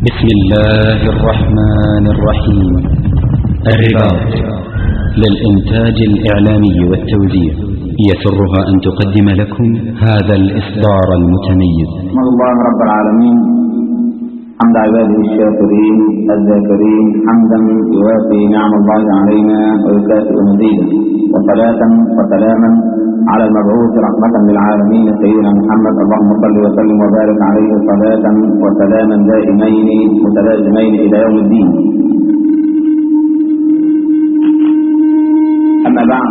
بسم الله الرحمن الرحيم. الرباط للإنتاج الإعلامي والتوزيع يسرها أن تقدم لكم هذا الإصدار المتميز. أحمد الله رب العالمين حمد عباده الشاكرين الذاكرين حمدا يوافي نعم الله علينا ويكافئ مزيدا، وصلاة وسلاما على المبعوث رحمة للعالمين سيدنا محمد. اللهم صل وسلم وبارك عليه صلاة وسلاما دائمين متلازمين إلى يوم الدين. أما بعد،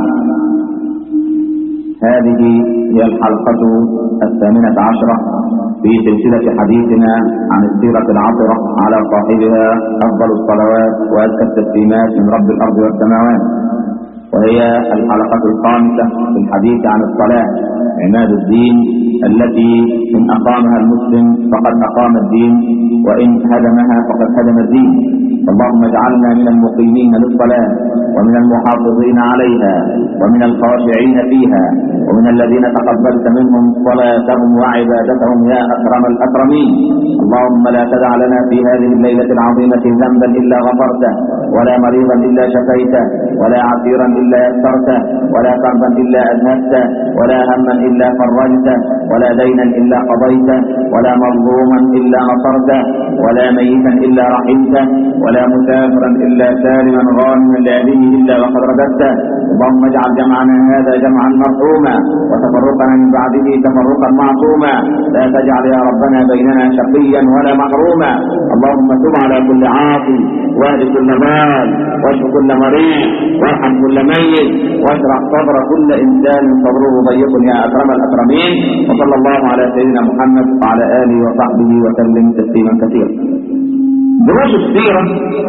هذه هي الحلقة 18 في سلسلة حديثنا عن السيرة العطرة على صاحبها أفضل الصلوات وأزكى التسليمات من رب الأرض والسماوات، وهي الحلقة 5 في الحديث عن الصلاة عماد الدين، التي إن أقامها المسلم فقد أقام الدين، وإن هدمها فقد هدم الدين. اللهم اجعلنا من المقيمين للصلاة ومن المحافظين عليها ومن الخاشعين فيها ومن الذين تقبلت منهم صلاتهم وعبادتهم يا أكرم الأكرمين. اللهم لا تدع لنا في هذه الليلة العظيمة ذنبا إلا غفرته، ولا مريضا إلا شفيته، ولا عسيرا إلا يسرته، ولا كربا إلا أذهبته، ولا هما إلا فرجته، ولا دينا إلا قضيته، ولا مظلوما إلا نصرته، ولا ميتا إلا رحمته، ولا مسافرا إلا سالما غانما لأهله إلا وقد رددته. اللهم اجعل جمعنا هذا جمعا مرحوما وتفرقنا من بعده تفرقا معصوما، لا تجعل يا ربنا بيننا شقيا ولا محروما. اللهم تب على كل عاصي، واهد كل ضال، واشف كل مريض، وارحم كل ميت، واشرح صدر كل إنسان صدره ضيق يا أكرم الأكرمين. وصلى الله على سيدنا محمد وعلى آله وصحبه وسلم تسليما كثيرا. دروس السيرة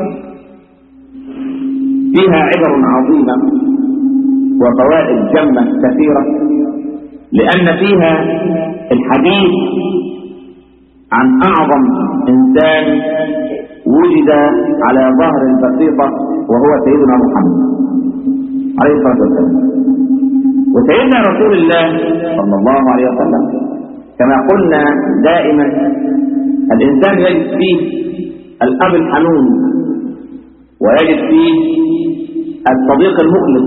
فيها عبر عظيمة وفوائد جمة كثيرة، لأن فيها الحديث عن أعظم إنسان وجد على ظهر البسيطة، وهو سيدنا محمد عليه الصلاة والسلام. وسيدنا رسول الله صلى الله عليه وسلم كما قلنا دائما الإنسان يجد فيه الأب الحنون، ويجد فيه الصديق المخلص،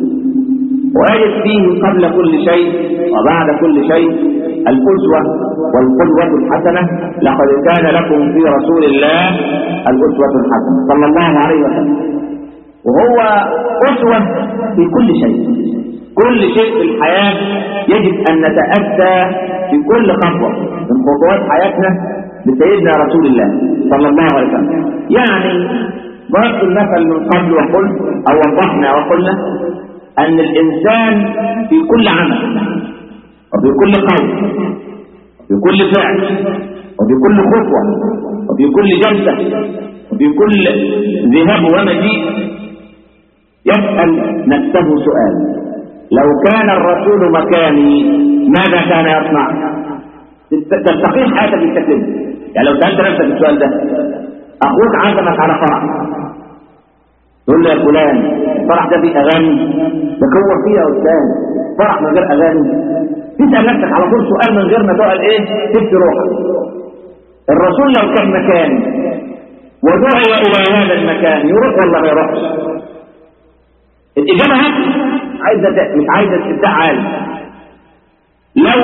ويجد فيه قبل كل شيء وبعد كل شيء الأسوة والقدوة الحسنة. لقد كان لكم في رسول الله الأسوة الحسنة صلى الله عليه وسلم. وهو أسوة في كل شيء، كل شيء في الحياة يجب أن نتأتى في كل خطوة من خطوات حياتنا بسيدنا رسول الله صلى الله عليه وسلم. يعني ضربت المثل من قبل وقلت أو وضحنا وقلنا أن الإنسان في كل عمل وفي كل قول وفي كل فعل وفي كل خطوة وفي كل جلسة وفي كل ذهاب ومجيء يسأل نفسه سؤال: لو كان الرسول مكاني ماذا كان يصنع؟ تستقيم حياتك بالشكل ده. يعني لو سألت نفسك السؤال ده، أخوك عزمك على فرح، تقول له يا فلان الفرح ده فيه أغاني؟ تكور فيه يا أستاذ فرح من غير أغاني؟ تسأل نفسك على طول سؤال من غير ما تقول إيه تبكي روحك. الرسول لو كان مكاني ودعي إلى هذا المكان يروح ولا ما يروحش؟ الإجابة مش عايزة استفتاء عالي. لو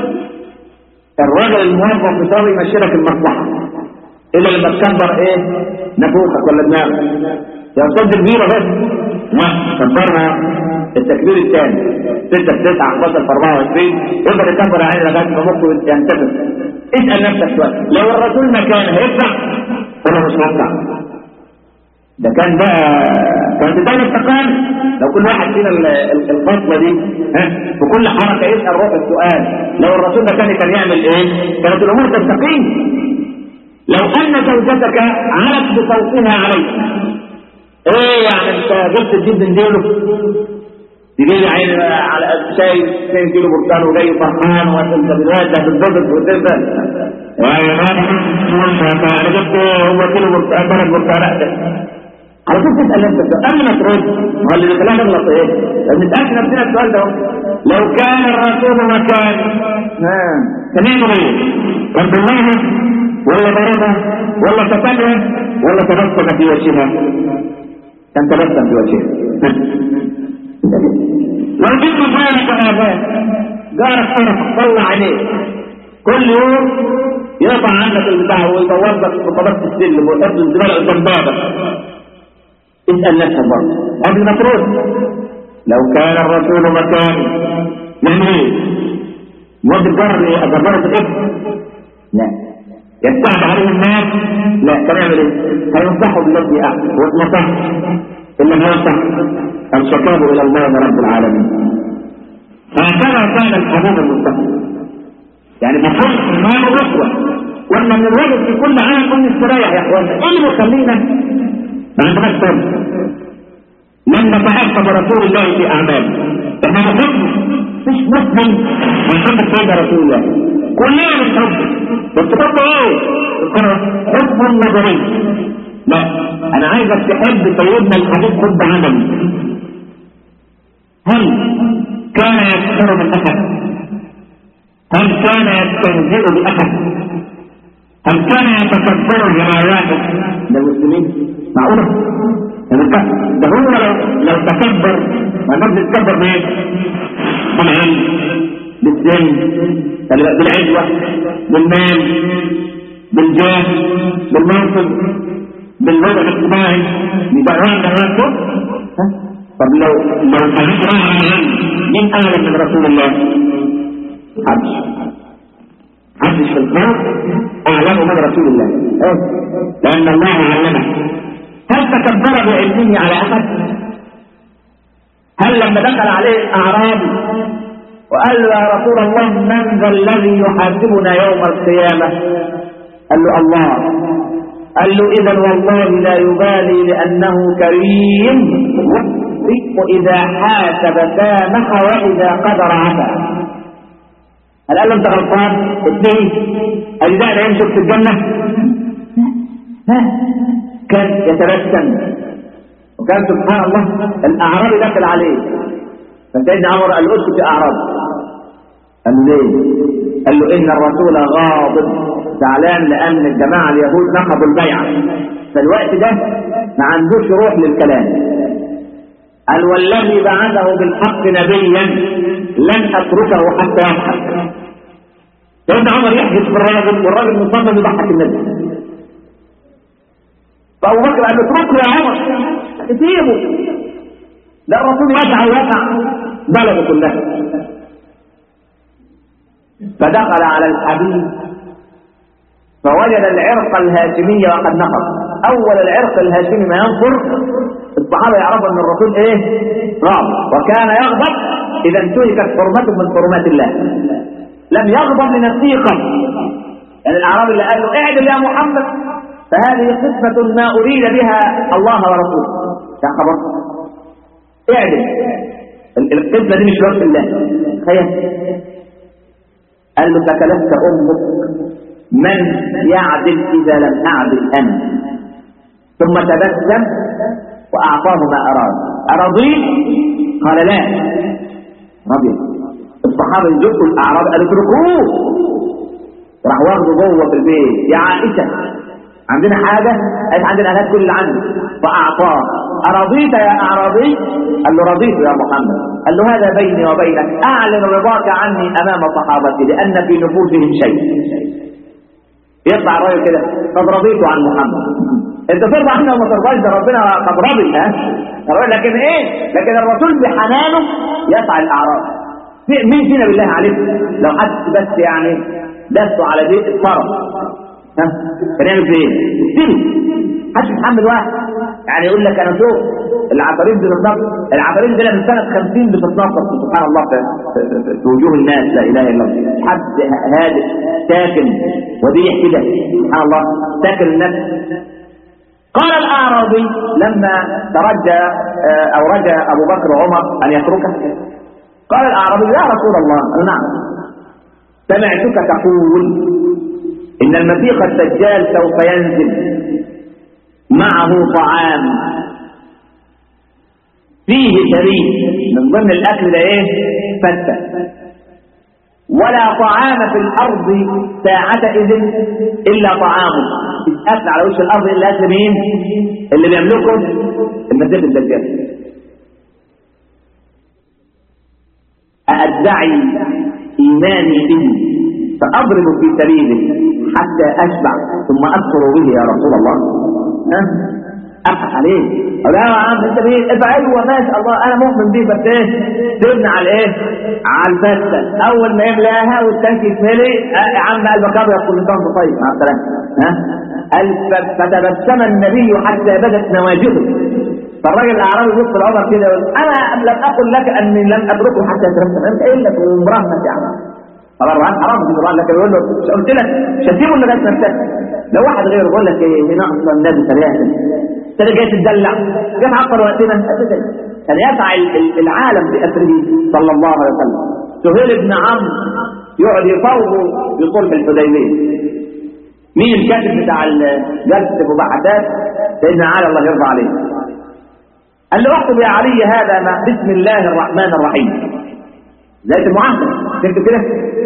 الراجل الموظف بيضطر يمشي لك المصلحة إلا لما تكبر إيه نفوخك ولا دماغك يا أستاذ كبيرة بس كبرنا التكبير الثاني 6 في 9 11 في 24 يقدر يكبر علينا لغاية ما مخه ينتفض. اسأل نفسك سؤال: لو الرسول مكان هيدفع ولا مش هيدفع؟ ده كان بقى كانت الدولة استقام. لو كل واحد فينا الخطوة دي في كل حركة يسأل روح السؤال لو الرسول مكاني كان يعمل ايه؟ كانت الأمور تستقيم. لو أن زوجتك علت بصوتها عليك، ايه يعني انت جبت تجيب من ديله تجيب عين على شاي 2 كيلو برتقال وجاي فرحان وانت دلوقتي هتتبسط وتنزل يا انا جبت هو كيلو برتقال بلد برتقال على طول تسأل نفسك قبل ما ترد. هو اللي بيخلينا نغلط ايه؟ لازم نسأل نفسنا السؤال ده: لو كان الرسول مكان كان يعمل ايه؟ كان بالله ولا ضربها ولا شتمها ولا تبسم في وجهها؟ كان تبسم في وجهها. لو جبت جارك هذا جارك طلع عليك كل يوم يقطع عندك البتاع ويدور لك في طبقة السلم ويحط الزبالة قدام بابك، اسأل نفسك برضه قبل ما ترد لو كان الرسول مكاني يعمل ايه؟ يودي الجار أجبره في الإبن؟ لا. يستعد عليه الناس؟ لا. كان يعمل ايه؟ هينصحوا بالذي أحسن واتنصح إلا ما ينصح أن شكاه إلى الله رب العالمين. هكذا كان الحبيب المصطفى، يعني بكل إيمان وأخوة. وأن من الواجب في كل عام كل استريح يا إخوانا. إيه اللي بيخلينا ما عندناش فرق؟ لم نتعاقب رسول الله في أعماله. إحنا بنحبه، مش مسلم ونحب سيدنا رسول الله. كلنا بنحبه، بس تحبه إيه؟ حب النظري. لا، أنا عايزك تحب سيدنا الحبيب حب عملي. هل كان يسخر من أحد؟ هل كان يستهزئ بأحد؟ هل كان يتكبر جماعات للمسلمين؟ معقولة؟ ده هو لو تكبر ما الناس بتتكبر بايه؟ بالعلم، بالسن، بالعزوة، بالمال، بالجاه، بالمنصب، بالوضع الاجتماعي، بتعوان نفسه. طب لو تهجر على العلم مين أعلم من رسول الله؟ حدش في الخلق أعلم من رسول الله، لأن الله علمه. هل تكبر بعلمه على أحد؟ هل لما دخل عليه أعرابي وقال له يا رسول الله من ذا الذي يحاسبنا يوم القيامة؟ قال له الله. قال له إذا والله لا يبالي لأنه كريم، وإذا حاسب سامح وإذا قدر عفا. هل قال له أنت غلطان؟ اثنين أجزاء العين شفت الجنة؟ كان يتبسم. وكان سبحان الله الأعرابي دخل عليه فسيدنا عمر قال له اسكت يا أعرابي. قال له ليه؟ قال له إن الرسول غاضب زعلان لأن الجماعة اليهود نقضوا البيعة، فالوقت ده ما عندوش روح للكلام. قال والذي بعثه بالحق نبيا لن أتركه حتى يضحك. سيدنا عمر يحدث بالراجل والراجل مصمم يضحك النبي. فأبو بكر قال له اتركه يا عمر سيبه، لا الرسول يسعى ويسعى بلده كلها. فدخل على الحبيب فوجد العرق الهاشمي وقد نقض. أول العرق الهاشمي ما ينصر الصحابة يعرفوا أن الرسول إيه؟ غاضب، وكان يغضب إذا انتهكت حرمته من حرمات الله. لم يغضب لنفسه قط. يعني الأعرابي اللي قال له اعدل يا محمد فهذه قسمة ما أريد بها الله ورسوله. يا خبر اعدل، القسمة دي مش رب الله. تخيل. قال له فكلفت أمك من يعدل إذا لم أعدل أنا. ثم تبسم وأعطاه ما أراد. أرضيت؟ قال لا. رضي. الصحابة يزقوا الأعراب قالوا اتركوه. راح واخده جوه في البيت. يا عائشة عندنا حاجة؟ قالت عندنا هات كل اللي عندي. فأعطاه. أرضيت يا أعرابي؟ قال له رضيت يا محمد. قال له هذا بيني وبينك، أعلن رضاك عني أمام صحابتي لأن في نفوسهم شيء. يطلع الراجل كده قد رضيت عن محمد. انت ترضى عنه وما ترضاش، ده ربنا قد رضي. لكن ايه؟ لكن الرسول بحنانه يسعى الاعراض. مين فينا بالله عليك لو حد بس يعني دسوا على بيت الطرف كان يعمل في ايه؟ يستلم. محدش يتحمل واحد يعني يقول لك انا شوف العفاريت دي بالظبط، العفاريت دي من سنه 50 بتتنطط سبحان الله في وجوه الناس. لا اله الا الله. حد هادئ ساكن وديع كده سبحان الله ساكن الناس. قال الأعرابي لما ترجى أو رجى أبو بكر وعمر أن يتركه، قال الأعرابي يا رسول الله. قال نعم. سمعتك تقول إن المسيح الدجال سوف ينزل معه طعام فيه شريك، من ضمن الأكل ده إيه؟ فتة. ولا طعام في الأرض ساعتئذ إلا طعامه. الأكل على وش الأرض إلا أكل مين؟ اللي بيملكه المسيح الدجال. أدعي إيماني به فأضرب في سبيله حتى أشبع ثم أكفر به يا رسول الله. أبحث عليه. لا يا عم انت بيه افعل وما شاء الله انا مؤمن بيه بس ايه سيبنا على ايه على البسه. اول ما يملاها والتانك يتملي يا عم قلبك ابيض كل سنه وانت طيب مع السلامه. فتبسم النبي حتى بدت نواجذه. فالراجل الاعرابي يبص لعمر كده يقول انا لم اقل لك اني لم اتركه حتى يتبسم. انت قايل لك ومراهنك يا عم طبعا الرهان حرام في القران لكن يقول له مش قلت لك مش هسيبه الا بس نفسك. لو واحد غيره يقول لك ايه هنا اصلا النبي سريعه انت جاي تدلع جاي تعطل وقتنا ابدا. كان يسعى العالم باسره صلى الله عليه وسلم. سهيل بن عمرو يقعد يفوض في صلح الحديبيه. مين الكاتب بتاع جلسه مباحثات؟ سيدنا علي الله يرضى عليه. قال له اكتب يا علي هذا بسم الله الرحمن الرحيم زي المعاهده تكتب كده.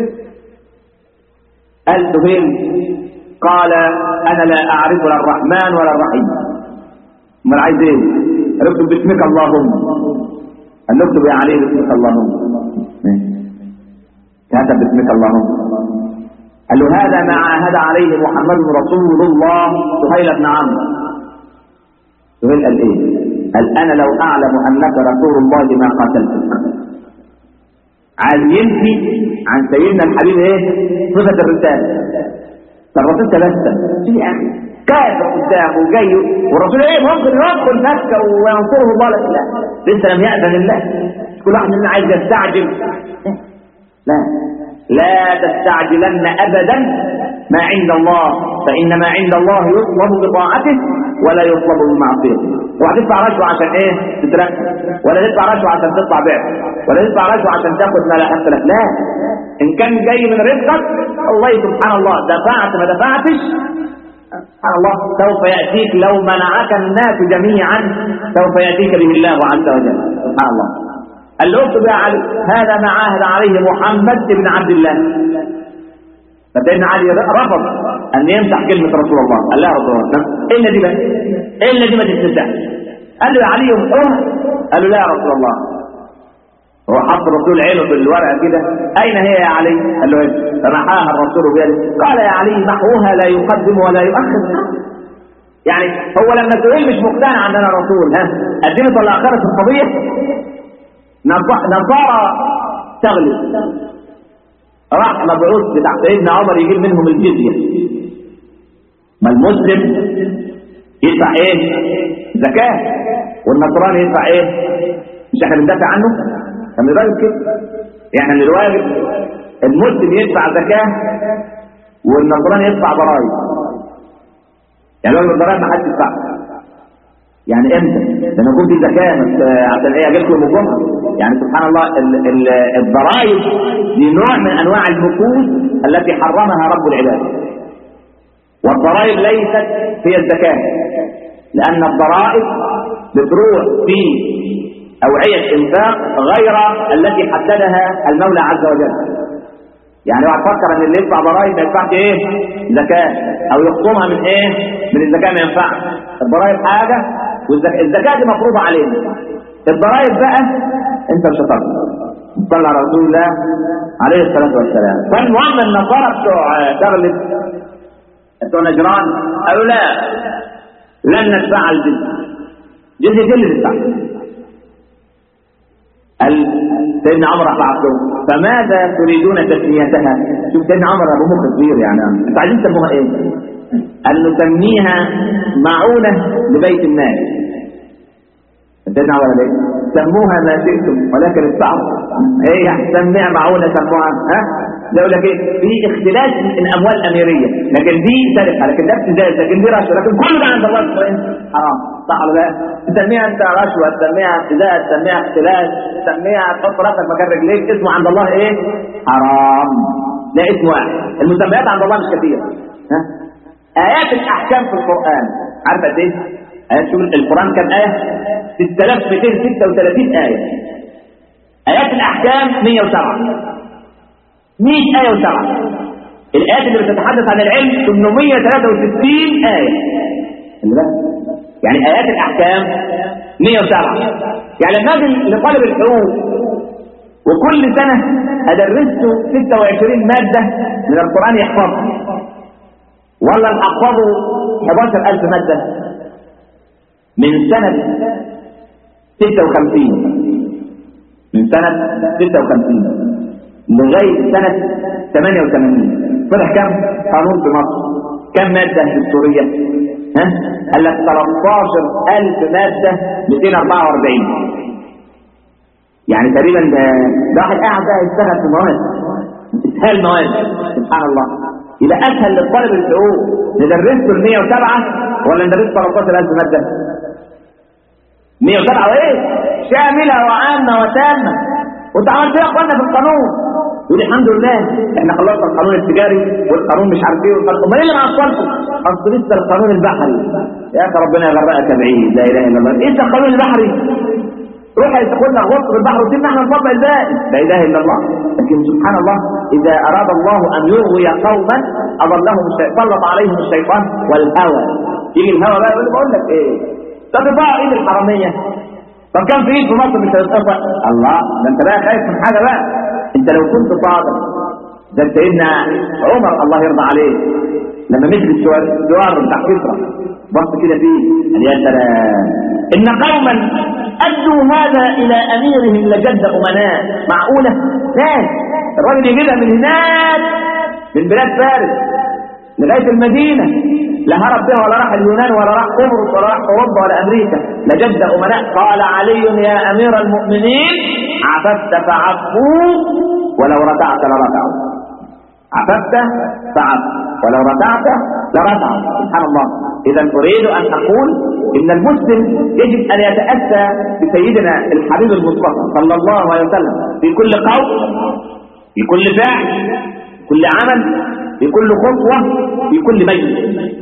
قال سهيل قال انا لا اعرف لا الرحمن ولا الرحيم. امال عايز ايه؟ اكتب باسمك اللهم. قال له اكتب يا علي باسمك اللهم. كتب باسمك اللهم. قال له هذا ما عاهد عليه محمد رسول الله سهيل بن عمرو. سهيل قال ايه؟ قال انا لو اعلم انك رسول الله ما قاتلتك. عايز ينفي عن سيدنا الحبيب ايه؟ صفه الرساله. فالرسول تبسم يا اخي كافر قدامه وجاي والرسول ايه ممكن يدخل مكه وينصره الله. لا لسه لم يأذن الله. كل واحد مننا عايز يستعجل. لا تستعجلن ابدا ما عند الله فان ما عند الله يطلب بطاعته ولا يطلب بمعصيته. وهتدفع رشوه عشان ايه تترقى ولا تدفع رشوه عشان تطلع بعث ولا تدفع رشوه عشان تاخد ما لا حق لك. لا ان كان جاي من رزقك الله سبحان الله دفعت ما دفعتش سبحان الله سوف يأتيك لو منعك الناس جميعا سوف يأتيك به الله عز وجل. سبحان الله. قال له اكتب يا علي هذا ما عاهد عليه محمد بن عبد الله. فسيدنا علي رفض ان يمسح كلمه رسول الله. قال لا يا رسول الله الا دي بس الا دي ما تتمسحش. قال له يا علي امسحها. قال له لا يا رسول الله. هو حط الرسول عينه في الورقه كده اين هي يا علي؟ قال له ايه؟ فمحاها الرسول بيده. قال يا علي محوها لا يقدم ولا يؤخر. يعني هو لما تقول مش مقتنع ان انا رسول قدمت ولا اخرت القضيه؟ نصارى تغلب راح مبعوث بتاع سيدنا عمر يجيب منهم الجزيه. ما المسلم يدفع ايه؟ زكاه والنصراني يدفع ايه؟ مش احنا بندافع عنه؟ كان يراجل كده. يعني اللي الواجب المسلم يدفع زكاه والنصراني يدفع ضرائب. يعني لو الضرائب ما حدش يدفعها. يعني امتى؟ لما يكون في زكاه عشان ايه اجيب لكم الجمعه. يعني سبحان الله الضرائب دي نوع من انواع النفوذ التي حرمها رب العباد. والضرائب ليست هي الزكاه لان الضرائب بتروح في اوعيه انفاق غير التي حددها المولى عز وجل. يعني اوعى تفكر ان اللي يدفع ضرائب ما يدفعش ايه؟ زكاه او يخصمها من ايه؟ من الزكاه ما ينفعش. الضرائب حاجه والزكاه دي مفروضه علينا. الضرائب بقى انت مش هتقدر. صلى على رسول الله عليه الصلاه والسلام. فالمهم النصارى بتوع تغلب بتوع نجران قالوا لا لن ندفع الجزيه دي اللي تدفع. سيدنا عمر راح بعث لهم فماذا تريدون تسميتها؟ شوف سيدنا عمر ابو مخ كبير يعني انتوا عايزين تسموها ايه؟ قال نسميها معونه لبيت الناس. سيدنا عمر ليه؟ سموها ما شئتم ولكن الصعب ايه سميها معونه سموها يقول لك ايه؟ في اختلاف الاموال الاميريه لكن دي سرقه لكن ده ابتزاز لكن دي رشوه لكن كل ده عند الله حرام. صح ولا لا؟ تسميها انت رشوه تسميها ابتزاز تسميها اختلاس تسميها تحط راسك مكان رجليك اسمه عند الله ايه؟ حرام. ده اسم واحد. المسميات عند الله مش كثير. ايات الاحكام في القران عارفه قد ايه؟ ايات شوف القران كام ايه؟ 6236 ايه. ايات الاحكام 107. 100 آية و7. الآيات اللي بتتحدث عن العلم 863 آية. يعني آيات الأحكام 107. يعني لما أجي لطالب الحقوق وكل سنة أدرسه 26 مادة من القرآن يحفظها، ولا أحفظه 11,000 مادة من سنة 56، من سنة 56 لغاية سنة 88 طلع كم قانون في مصر؟ كم مادة دستورية؟ قال لك 13,000 مادة 244. يعني تقريبا ده واحد قاعد بقى يشتغل في مواد، اسهال مواد. سبحان الله. يبقى اسهل للطالب الحقوق ندرسه ال 107 ولا ندرسه 13,000 مادة؟ 107 وايه؟ شاملة وعامة وتامة. وانت عملت ايه يا اخوانا في القانون؟ يقول الحمد لله احنا خلصنا القانون التجاري والقانون مش عارف ايه والقانون. امال ايه اللي معطلكم؟ اصل لسه القانون البحري. يا اخي ربنا يغرقك يا بعيد. لا اله الا الله. ايه القانون البحري؟ روح يدخلنا غوص في البحر وسيبنا احنا نطبق الباقي. لا اله الا الله. لكن سبحان الله اذا اراد الله ان يغوي قوما اضلهم الشيطان، سلط عليهم الشيطان والهوى. يجي الهوى بقى يقول بقول لك ايه؟ طب تطلع ايد الحراميه. طب كان في ايد في مصر مش هتتقطع. الله، ده انت بقى خايف من حاجه بقى. انت لو كنت صادق ده سيدنا عمر الله يرضى عليه لما مسك الجوار بتاع كسرى بص كده فيه قال يا سلام ان قوما ادوا هذا الى اميرهم لجد امناء. معقوله؟ ناس الراجل يجيبها من هناك من بلاد فارس لغايه المدينه، لا هرب بها ولا راح اليونان ولا راح قبرص ولا راح اوروبا ولا امريكا، لجد امناء. قال علي يا امير المؤمنين عففت فعفوا ولو رتعت لرتعوا. عففت فعفوا ولو رتعت لرتعوا. سبحان الله. اذا اريد ان اقول ان المسلم يجب ان يتاسى بسيدنا الحبيب المصطفى صلى الله عليه وسلم في كل قول، في كل فعل، في كل عمل، في كل خطوه، في كل مجلس.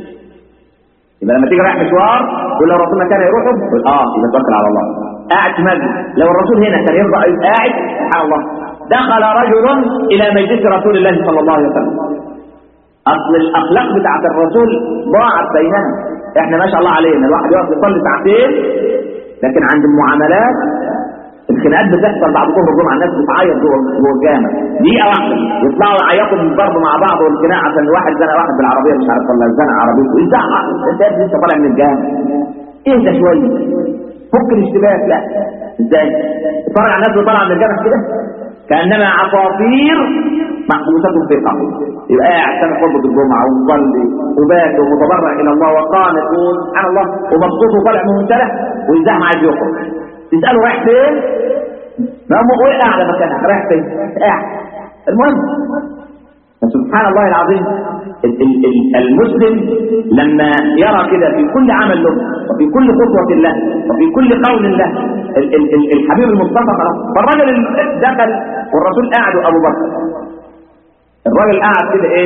يبقى لما تيجي رايح مشوار تقول لو رسولنا كان يروح يقول يبقى توكل على الله. قاعد في مجلس لو الرسول هنا كان يرضى يبقى قاعد. سبحان الله. دخل رجل الى مجلس رسول الله صلى الله عليه وسلم. اصل الاخلاق بتاعت الرسول ضاعت بيننا. احنا ما شاء الله علينا الواحد يقف يصلي ساعتين، لكن عند المعاملات الخناقات بتحصل بعد ظهر الجمعه، الناس بتعيط جوه الجامع دقيقه واحده يطلعوا يعيطوا من الضرب مع بعض والخناقه عشان واحد زنق واحد بالعربيه مش عارف ولا زنق عربيته يزعق. انت لسه طالع من الجامع، اهدى شويه فك الاشتباك. لا ازاي؟ اتفرج على الناس اللي طالعه من الجامع كده كانما عصافير محبوسه في قبر. يبقى قاعد سامع خطبه الجمعه ومصلي وباكي ومتضرع الى الله وقانت سبحان الله ومبسوط وطالع منشرح ويزعم عايز يخرج. تساله رايح فين؟ ما هو وقع على مكانك رايح فين؟ قاعد. المهم سبحان الله العظيم المسلم لما يرى كده في كل عمل له وفي كل خطوة له وفي كل قول له الحبيب المصطفى خلاص. فالراجل دخل والرسول قاعد وابو بكر. الراجل قاعد كده ايه؟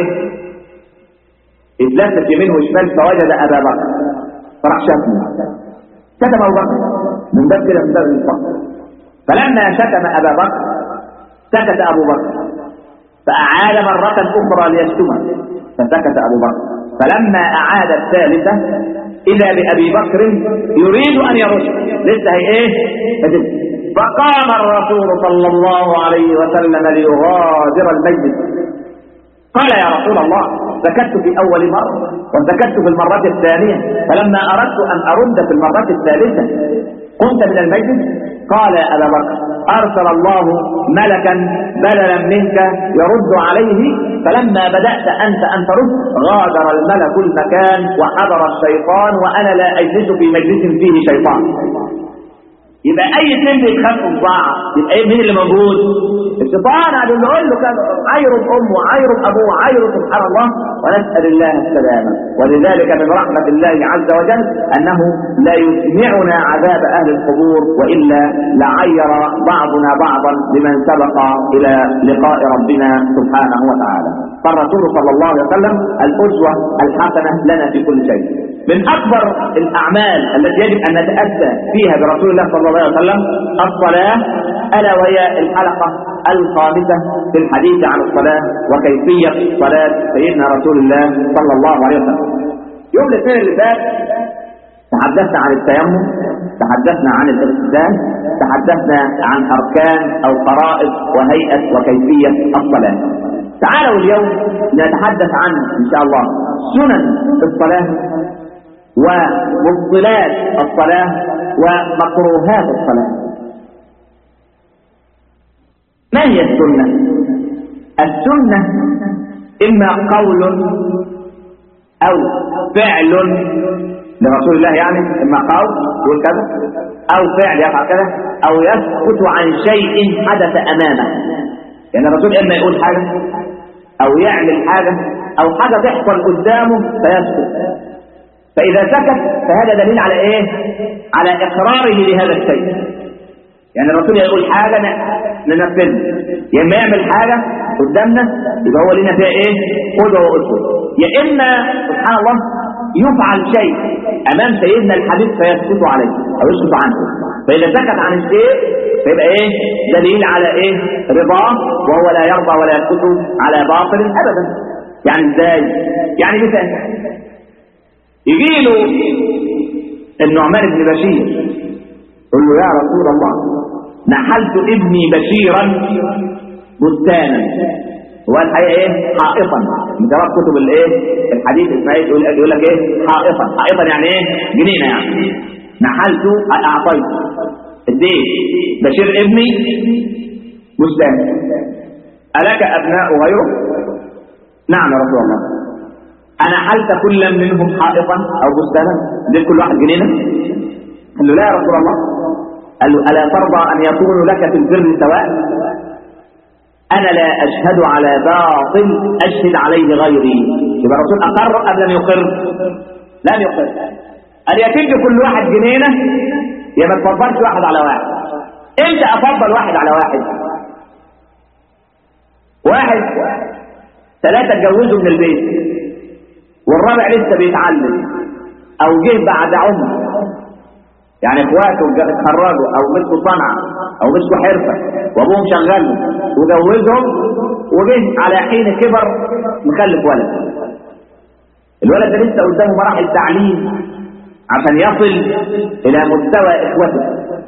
اتلفت يمين وشمال فوجد ابا بكر فراح شتمه. شتم ابو بكر من باب كده من باب الفقر. فلما شتم ابا بكر سكت ابو بكر فأعاد مرة أخرى ليشتمه فسكت أبو بكر. فلما أعاد الثالثة إذا بأبي بكر يريد أن يرد لسه هي إيه؟ فقام الرسول صلى الله عليه وسلم ليغادر المجلس. قال يا رسول الله سكت في أول مرة وسكت في المرة الثانية، فلما أردت أن أرد في المرة الثالثة قمت من المجلس. قال يا أبا بكر أرسل الله ملكا بدلا منك يرد عليه، فلما بدأت أنت أن ترد غادر الملك المكان وحضر الشيطان وأنا لا أجلس في مجلس فيه شيطان. يبقى أي اثنين بيتخانقوا في بعض يبقى إيه مين اللي موجود؟ الشيطان قاعد يقول له كده عيرب أمه عيرب أبوه عيرب سبحان الله. ونسأل الله السلامة. ولذلك من رحمة الله عز وجل أنه لا يسمعنا عذاب أهل القبور، وإلا لعير بعضنا بعضا لمن سبق إلى لقاء ربنا سبحانه وتعالى. فالرسول صلى الله عليه وسلم الأسوة الحسنة لنا في كل شيء. من أكبر الأعمال التي يجب أن نتأسى فيها برسول الله صلى الله عليه وسلم الصلاة، ألا وهي الحلقة الخامسة في الحديث عن الصلاة وكيفية صلاة سيدنا رسول الله صلى الله عليه وسلم. يوم الاثنين اللي فات تحدثنا عن التيمم، تحدثنا عن الاغتسال، تحدثنا عن أركان أو فرائض وهيئة وكيفية الصلاة. تعالوا اليوم نتحدث عن إن شاء الله سنن الصلاة ومبطلات الصلاة ومكروهات الصلاة. ما هي السنة؟ السنة إما قول أو فعل لرسول الله، يعني إما قول يقول كذا أو فعل يفعل كذا أو يسكت عن شيء حدث أمامه. يعني الرسول إما يقول حاجة أو يعمل حاجة أو حاجة تحصل قدامه فيسكت، فإذا سكت فهذا دليل على إيه؟ على إقراره لهذا الشيء. يعني الرسول يقول حاجة ننفذها، يا إما يعمل حاجة قدامنا يبقى هو لنا فيها إيه؟ قدوة وأسوة، يا إما سبحان الله يفعل شيء أمام سيدنا الحبيب فيسكت عليه أو يسكت عنه، فإذا سكت عن الشيء فيبقى إيه؟ دليل على إيه؟ رضاه، وهو لا يرضى ولا يسكت على باطل أبدا. يعني إزاي؟ يعني مثال يجي له النعمان بن بشير يقول له يا رسول الله نحلت ابني بشيرا بستانا، هو الحقيقة ايه؟ حائطا. من جواب كتب الايه؟ الحديث اسماعيل يقول لك ايه؟ حائطا. حائطا يعني ايه؟ جنينة يعني. نحلت اعطيت اديت بشير ابني بستان. ألك ابناء غيره؟ نعم يا رسول الله. أنحلت كل منهم حائطا او بستانا؟ اديت كل واحد جنينة؟ قال له لا يا رسول الله. قال له ألا ترضى أن يكونوا لك في البر سواء؟ أنا لا أشهد على باطل أشهد عليه غيري. يبقى الرسول أقر أم لم يقر؟ لم يقر. قال يتم كل واحد جنينة، يا ما تفضلش واحد على واحد. امتى أفضل واحد على واحد؟ واحد 3 اتجوزوا من البيت والرابع لسه بيتعلم أو جه بعد عمر، يعني اخواته اتخرجوا او مسكوا صنعه او مسكوا حرفه وابوهم شغالهم وجوزهم وجه على حين كبر مخلف ولد. الولد ده لسه قدامه مراحل تعليم عشان يصل الى مستوى اخوته،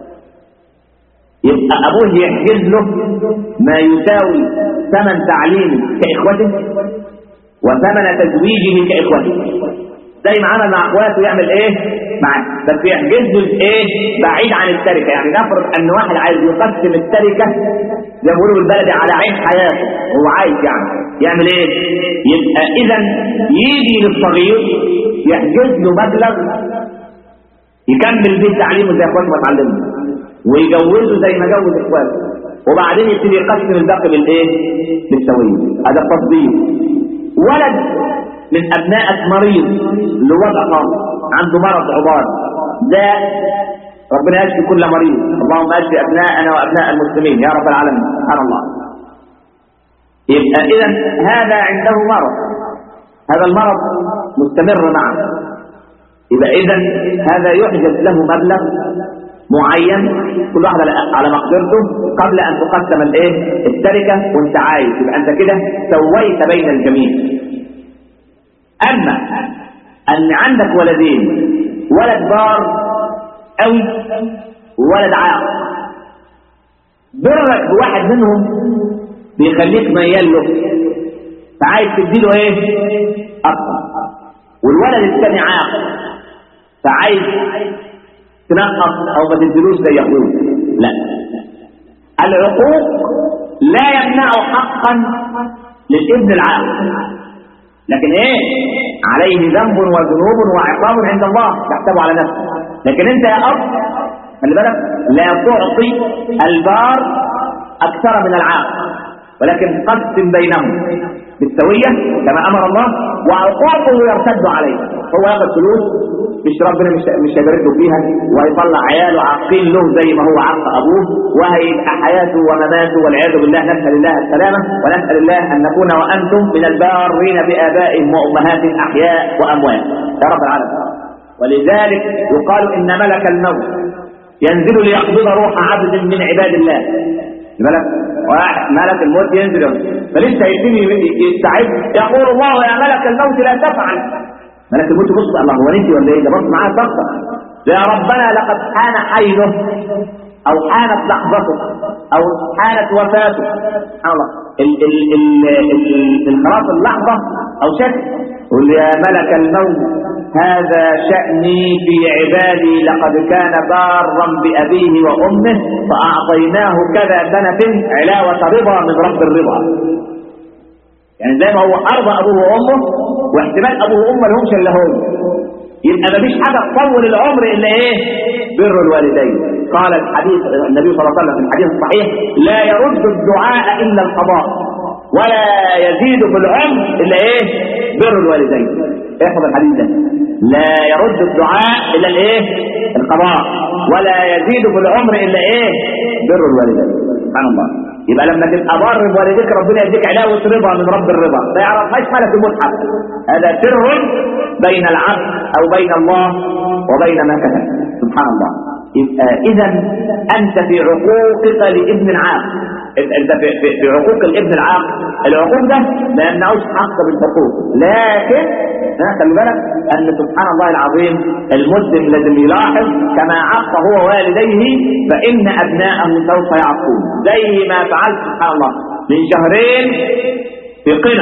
يبقى ابوه يحجز له ما يساوي ثمن تعليمه كاخوته وثمن تزويجه كاخوته، زي ما عمل مع اخواته يعمل ايه معاه، بس يحجز له ايه بعيد عن التركه. يعني نفرض ان واحد عايز يقسم التركه زي ما بيقولوا بالبلدي على عين حياته، هو عايز يعني يعمل ايه؟ يبقى اذا يجي للصغير يحجز له مبلغ يكمل به تعليمه زي اخواته ما اتعلموا، ويجوزه زي ما جوز اخواته، وبعدين يبتدي يقسم الباقي بالايه؟ بالسويه. هذا التفضيل. ولد من أبنائك مريض لوضع خاص عنده مرض عضال، ده ربنا يشفي كل مريض، اللهم اشفي أبناءنا وأبناء المسلمين يا رب العالمين، سبحان الله. يبقى إذا هذا عنده مرض، هذا المرض مستمر معه، يبقى إذا هذا يحجز له مبلغ معين كل واحد على مقدرته قبل أن تقسم التركة وانت عايز، يبقى أنت كده سويت بين الجميع. أما أن عندك ولدين، ولد بار أوي وولد عاق، برك بواحد منهم بيخليك ميال له فعايز تديله ايه أكثر، والولد الثاني عاق فعايز تنقص أو ما تديلوش زي أخوه. لا، العقوق لا يمنع حقا للابن العاق، لكن ايه عليه ذنب وذنوب وعقاب عند الله تحسبه على نفسه. لكن انت يا اب خلي بالك لا تعطي البار اكثر من العاق، ولكن قسم بينهم بالسويه كما امر الله، وعقوقه يرتد عليه. هو ياخذ فلوس مش ربنا مش هيبارك له فيها، وهيطلع عياله عاقين له زي ما هو عاق ابوه، وهيبقى حياته ومماته والعياذ بالله. نسال الله السلامه ونسال الله ان نكون وانتم من البارين بابائهم وامهاتهم احياء واموات يا رب العالمين. ولذلك يقال ان ملك الموت ينزل ليقبض روح عبد من عباد الله. بالك واحد ملك الموت ينزل فلسه يبتدي يستعد، يقول الله يا ملك الموت لا تفعل. ملك الموت بص الله هو نسي ولا ايه؟ ده بص معاه ضغطه، يا ربنا لقد حان حينه او حانت لحظته او حانت وفاته. سبحان الله، خلاص اللحظه او شكل. قل يا ملك الموت هذا شأني في عبادي، لقد كان بارا بأبيه وأمه فأعطيناه كذا سنة علاوة رضا من رب الرضا. يعني زي ما هو أرضى أبوه وأمه، واحتمال أبوه وأمه لهمش إلا هم، يبقى مفيش حاجة تطول العمر إلا إيه؟ بر الوالدين. قال الحديث النبي صلى الله عليه وسلم في الحديث الصحيح: لا يرد الدعاء إلا القضاء، ولا يزيد في العمر إلا إيه؟ بر الوالدين. احفظ الحديث ده، لا يرد الدعاء إلا الإيه؟ القضاء، ولا يزيد في العمر إلا إيه؟ بر الوالدين. سبحان الله. يبقى لما تبقى بار بوالديك ربنا يديك علاوة رضا من رب الرضا، ما يعرفهاش ملك المتحف. هذا سر بين العبد أو بين الله وبين ما كتب. سبحان الله. يبقى إذا أنت في عقوقك لابن العاق، أنت في عقوق الابن العاق. العقوق ده ما يمنعوش حق بالحقوق، لكن خلي بالك أن سبحان الله العظيم المسلم لازم يلاحظ كما عق هو والديه فإن أبناءه سوف يعقون. زي ما فعلت سبحان الله من شهرين في قنا،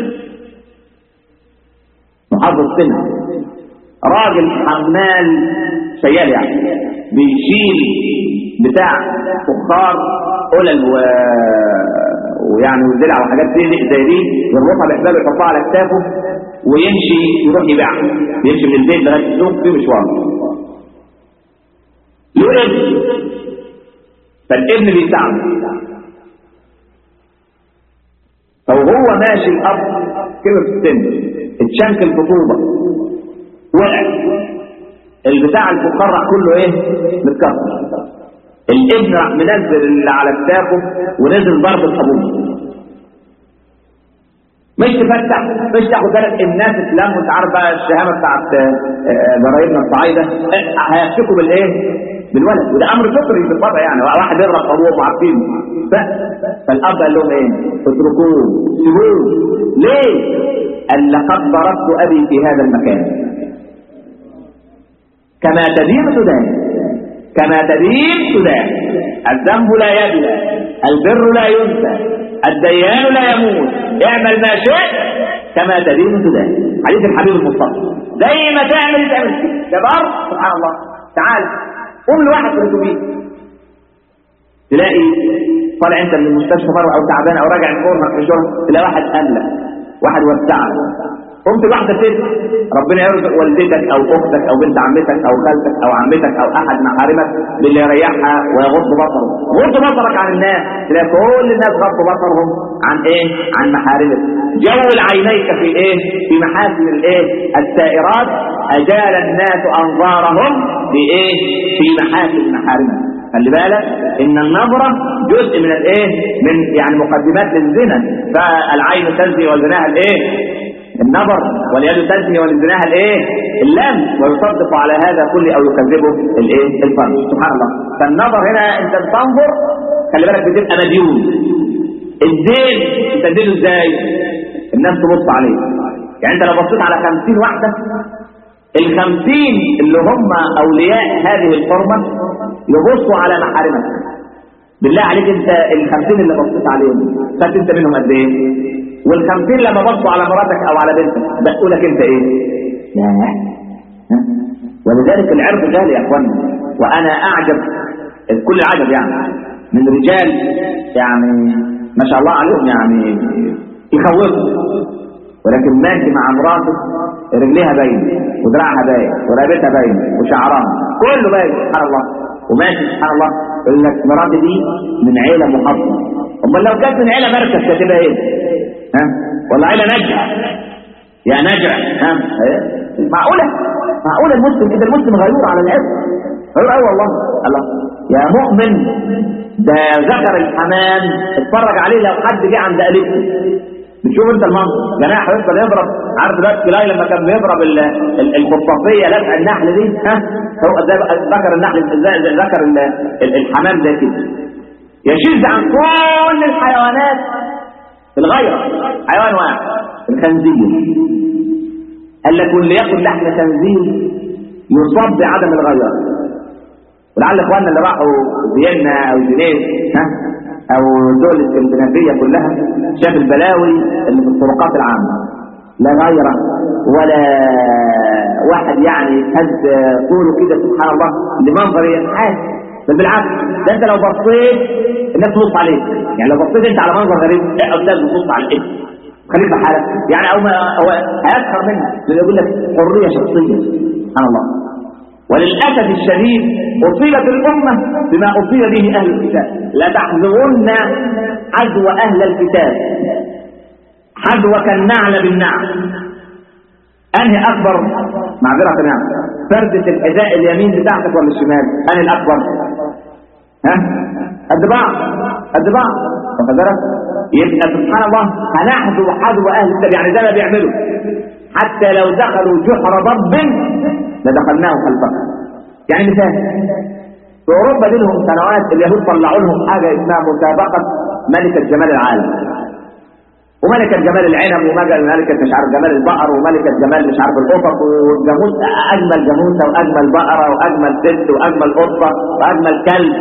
محافظ قنا، راجل حمال سيال يعني بيشيل بتاع فخار قلل ويعني والدلع وحاجات زي دي، يربطها بحبال يحطها على كتافه ويمشي يروح يبيع، يمشي من البيت لغايه السوق في مشوار. له ابن، فالابن بيساعده، فوهو ماشي الاب كبر في السن، اتشنكل في طوبه، وقع البتاع الفخار كله ايه؟ متكسر. الابن راح منزل اللي على كتافه ونزل ضرب الصابون. مش تفتح، مش تاخد بالك الناس تلم، وانت عارف بقى الشهامه بتاعت جرايدنا الصعايده هيمسكوا بالايه؟ بالولد، وده امر فطري بالطبع يعني، واحد يضرب ابوه وعارفين. فالاب قال لهم ايه؟ اتركوه، سيبوه. ليه؟ قال لقد ضربت ابي في هذا المكان، كما تدين تدان، كما تدين تدان. الذنب لا يبلى، البر لا ينسى، الديان لا يموت، اعمل ما شئت كما تدين تدان. حديث الحبيب المصطفى. زي ما تعمل تعمل ده بار. سبحان الله. تعال قوم لواحد في الاتوبيس تلاقي طالع انت من المستشفى مره او تعبان او راجع الفورمه في شغل، تلاقي واحد قالك، واحد وسعك، قمت لوحدك كده، ربنا يرزق والدتك او اختك او بنت عمتك او خالتك او عمتك او احد محارمك باللي يريحها ويغض بصره. غض بصرك عن الناس، تلاقي كل الناس غضوا بصرهم عن ايه؟ عن محارمك. جول عينيك في ايه؟ في محاسن الايه؟ السائرات. اجال الناس انظارهم بايه؟ في محاسن محارمك. خلي بالك ان النظره جزء من الايه؟ من يعني مقدمات للزنا. فالعين تزني وزناها الايه؟ النظر، واليد تزني ولزناها الايه؟ اللام. ويصدق على هذا كله او يكذبه الايه؟ الفرج. سبحان الله. فالنظر هنا انت بتنظر، خلي بالك بتبقى مديون. الزين انت تديله ازاي؟ الناس تبص عليه. يعني انت لو بصيت على 50 واحده، ال50 اللي هم اولياء هذه الحرمه يبصوا على محارمك. بالله عليك انت ال50 اللي بصيت عليهم خدت انت منهم قد ايه؟ وال50 لما بصوا على مراتك او على بنتك بقوا لك انت ايه؟ ولذلك العرض غالي يا اخوانا. وانا اعجب كل عجب يعني من رجال يعني ما شاء الله عليهم يعني يخوفوا، ولكن ماشي مع مراته رجليها باين ودراعها باين ورقبتها باين وشعرها كله باين سبحان الله، وماشي سبحان الله. يقول لك مراتي دي من عيله محافظه. امال لو كانت من عيله مركز هتبقى ايه؟ ولا عيله ناجحه؟ يا ناجح معقوله؟ معقوله المسلم كده؟ المسلم غيور على العرض، غيور قوي والله. الله يا مؤمن، ده ذكر الحمام اتفرج عليه لو حد جه عند قلبه. بتشوف انت المنظر، جناح يفضل يضرب. عارف دلوقتي كلاي لما كان بيضرب الخطافيه لسع النحل دي، هو ذكر النحل ذكر الحمام ده كده. يشذ عن كل الحيوانات الغيرة. حيوان واحد الخنزير، قال لك واللي ياكل لحم خنزير يصاب بعدم الغيرة. ولعل اخواننا اللي راحوا فيينا او جنيف او الدول الاسكندنافيه كلها شاف البلاوي اللي في الطرقات العامه، لا غيره ولا واحد يعني هز طوله كده سبحان الله لمنظر ينحاس، بل بالعكس ده انت لو بصيت الناس تبص عليك، يعني لو بصيت انت على منظر غريب استاذ بتبص على الاسم خليك في حالك يعني، او هيسخر منها لانه يقول لك حريه شخصيه سبحان الله. وللأسف الشديد أصيبت الأمة بما أصيب به أهل الكتاب، لا تحذرن حذو أهل الكتاب حذو كالنعل بالنعل. أنهي أكبر معذرة نعم، فردة الحذاء اليمين بتاعتك ولا الشمال؟ أنهي الأكبر؟ قد بعض واخد بالك؟ يبقى سبحان الله هنحذو حذو أهل الكتاب، يعني ده ما بيعملوا حتى لو دخلوا جحر ضب لدخلناه خلفه. يعني مثال في اوروبا دي لهم سنوات اليهود طلعوا لهم حاجه اسمها مسابقه ملكه جمال العالم، وملكه جمال العنب، وملكه مش عارف جمال البقر، وملكه جمال مش عارف القطط، والجاموس اجمل جاموسه واجمل بقره واجمل ست واجمل قطه واجمل كلب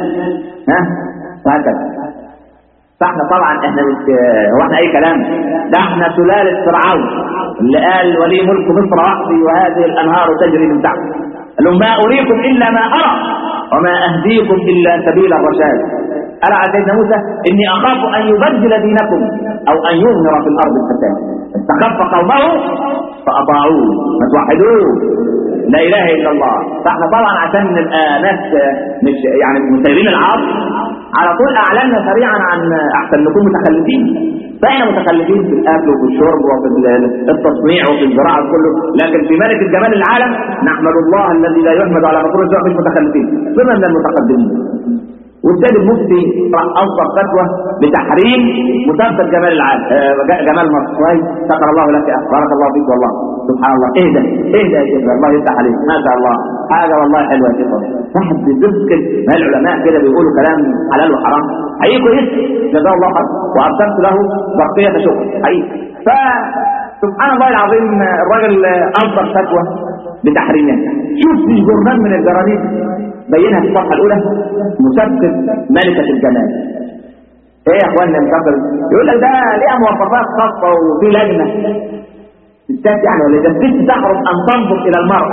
وهكذا. فاحنا طبعا احنا مش هو احنا اي كلام، ده احنا سلاله فرعون اللي قال ولي ملك مصر وحدي وهذه الانهار تجري من تحت، قال لهم ما اريكم الا ما ارى وما اهديكم الا سبيل الرشاد. قال على سيدنا موسى اني اخاف ان يبدل دينكم او ان يظهر في الارض الفساد، استخف قومه فاطاعوه ما توحدوه لا اله الا الله. فاحنا طبعا عشان نبقى ناس مش يعني مسيرين العصر على طول اعلنا سريعا عن احسن نكون متخلفين، فاحنا متخلفين في الاكل وفي الشرب وفي التصنيع وفي الزراعه كله، لكن في ملك الجمال العالم نحمد الله الذي لا يحمد على مكروه الشرع مش متخلفين، صرنا من المتقدمين. والسيد المفتي راح اصدر فتوى بتحريم مسابقه جمال العالم جمال مصر. كويس شكر الله لك يا اخي بارك الله فيك والله سبحان الله. ايه ده يا شيخ الله يفتح عليك ما شاء الله حاجه والله حلوه يا شيخ. واحد بيذكر ما العلماء كده بيقولوا كلام حلال وحرام حقيقي كويس جزاه الله خير وارسلت له بقيه شكر حقيقي. فسبحان الله العظيم الراجل اصدر فتوى بتحريمها. شوف في جورنال من الجرانيد بينها في الصفحه الاولى مسابقه ملكه الجمال. ايه يا اخوانا مسابقه؟ يقول لك ده ليها مواصفات خاصه وفي لجنه الستات يعني ولا ده الست تحرم ان تنظر الى المراه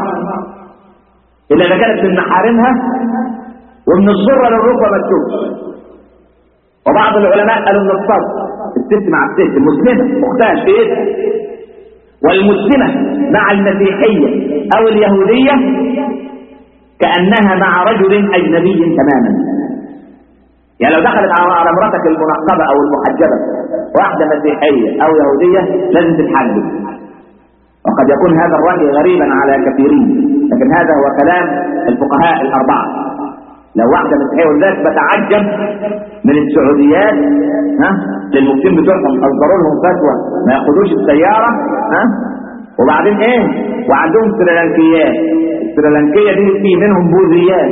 الا اذا كانت من محارمها ومن السره للركبه ما تشوفش. وبعض العلماء قالوا من الصدر الست مع الست المسلمه اختها شقيقتها، والمسلمه مع المسيحيه او اليهوديه كأنها مع رجل أجنبي تماما. يعني لو دخلت على مراتك المنقبة أو المحجبة واحدة مسيحية أو يهودية لازم تتحجب. وقد يكون هذا الرأي غريبا على كثيرين، لكن هذا هو كلام الفقهاء الأربعة. لو واحدة مسيحية ولذلك بتعجب من السعوديات للمسلمين بتوعهم أصدروا لهم فتوى ما يأخذوش السيارة وبعدين ايه وعندهم سريلانكيات. السريلانكيه دي في منهم بوذيات.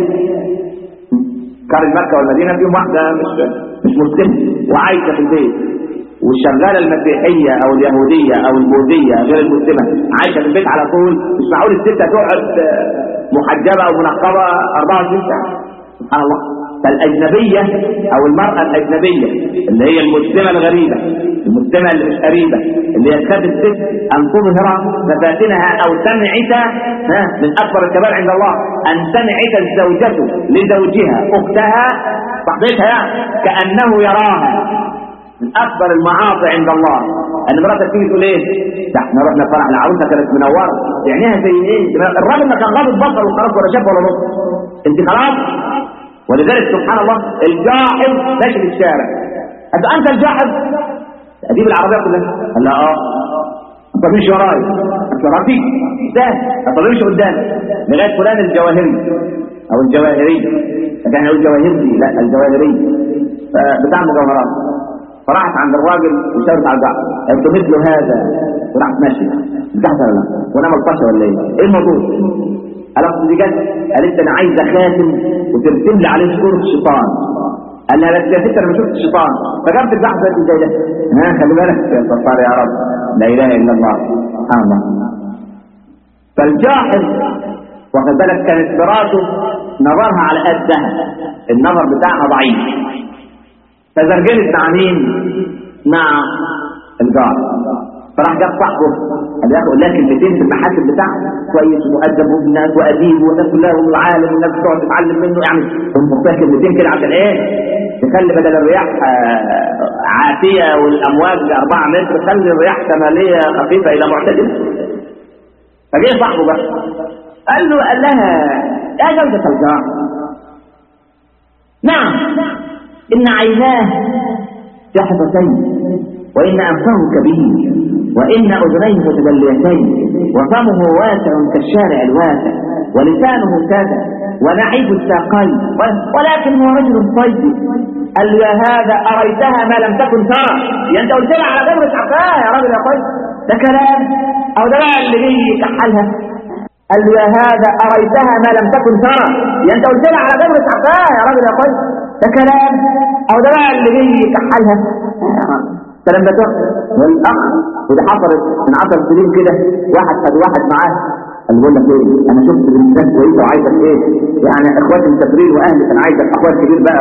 قرية مكه والمدينه فيهم واحده مش مسلمه وعايشه في البيت، والشغاله المسيحيه او اليهوديه او البوذيه غير المسلمه عايشه في البيت على طول. مش معقول الست تقعد محجبه او منقبه 24 ساعه سبحان الله. فالاجنبيه او المراه الاجنبيه اللي هي المسلمه الغريبه المسلمه اللي مش قريبه اللي هي تخاف الست ان تظهر مفاتنها او تنعت من اكبر الكبائر عند الله ان تنعت الزوجه لزوجها اختها صاحبتها يعني كانه يراها. من اكبر المعاصي عند الله ان مراتك تيجي تقول ايه ده احنا رحنا فرح العروسه كانت منوره يعنيها زي ايه الراجل ما كان غاضب بصر وخلاص ولا شاف ولا نص انت خلاص. ولذلك سبحان الله الجاحظ ماشي في الشارع انت الجاحظ اديب العربيه كلها قال لا ما تطلعيش ورايا انت رفيق ده ما تطلعيش قدامي لغايه فلان الجواهري او الجواهري لكن احنا نقول جواهري لا الجواهري بتاع المجوهرات. فراحت عند الراجل وشاورت على الجاحظ قالت مثل هذا وراحت ماشيه الجاحظ ولا لا وانا ملطشه ولا ايه الموضوع؟ قالت دي جت قالت انا عايزه خاتم وترسم لي عليه صوره شيطان قال لها بس يا ست انا ما شفتش الشيطان، فجابت البحث ازاي ده؟ خلي بالك يا صفار يا رب، لا اله الا الله، سبحان الله. فالجاحظ واخد بالك كانت مراته نظرها على قدها، النظر بتاعها ضعيف، فزرجلت مع مين؟ مع الجار. فراح جاب صاحبه قال له ياخد لها كلمتين في المحاسب بتاعه كويس ومؤدب والناس واديب والناس كلها وعالم والناس بتقعد تتعلم منه، يعني تنفخ فيها كلمتين كده عشان ايه؟ تخلي بدل الرياح عاتيه والامواج 4 متر خلي الرياح شماليه خفيفه الى معتدله. فجه صاحبه بقى قال لها يا زوجة الجار، نعم إن عيناه جحفتين، وإن أنفه كبير، وإن أذنيه متدليتين، وفمه واسع كالشارع الواسع، ولسانه كذا، ونعيب الساقين، ولكن هو رجل طيب. قال له يا هذا أريتها ما لم تكن ترى، يا أنت قلت لها على غير عفاه يا راجل يا طيب، ده كلام أو ده بقى اللي جاي يكحلها. قال له يا هذا أريتها ما لم تكن ترى، يا أنت قلت لها على غير عفاه يا راجل يا طيب، ده كلام أو ده بقى اللي جاي يكحلها. كلام ده والاخ ودي حصلت من 10 سنين كده، واحد خد واحد معاه قال بقول لك ايه، انا شفت بنتك كويسه وعايزك ايه، يعني اخواتي مسافرين واهلي كان عايزك اخوات كبير بقى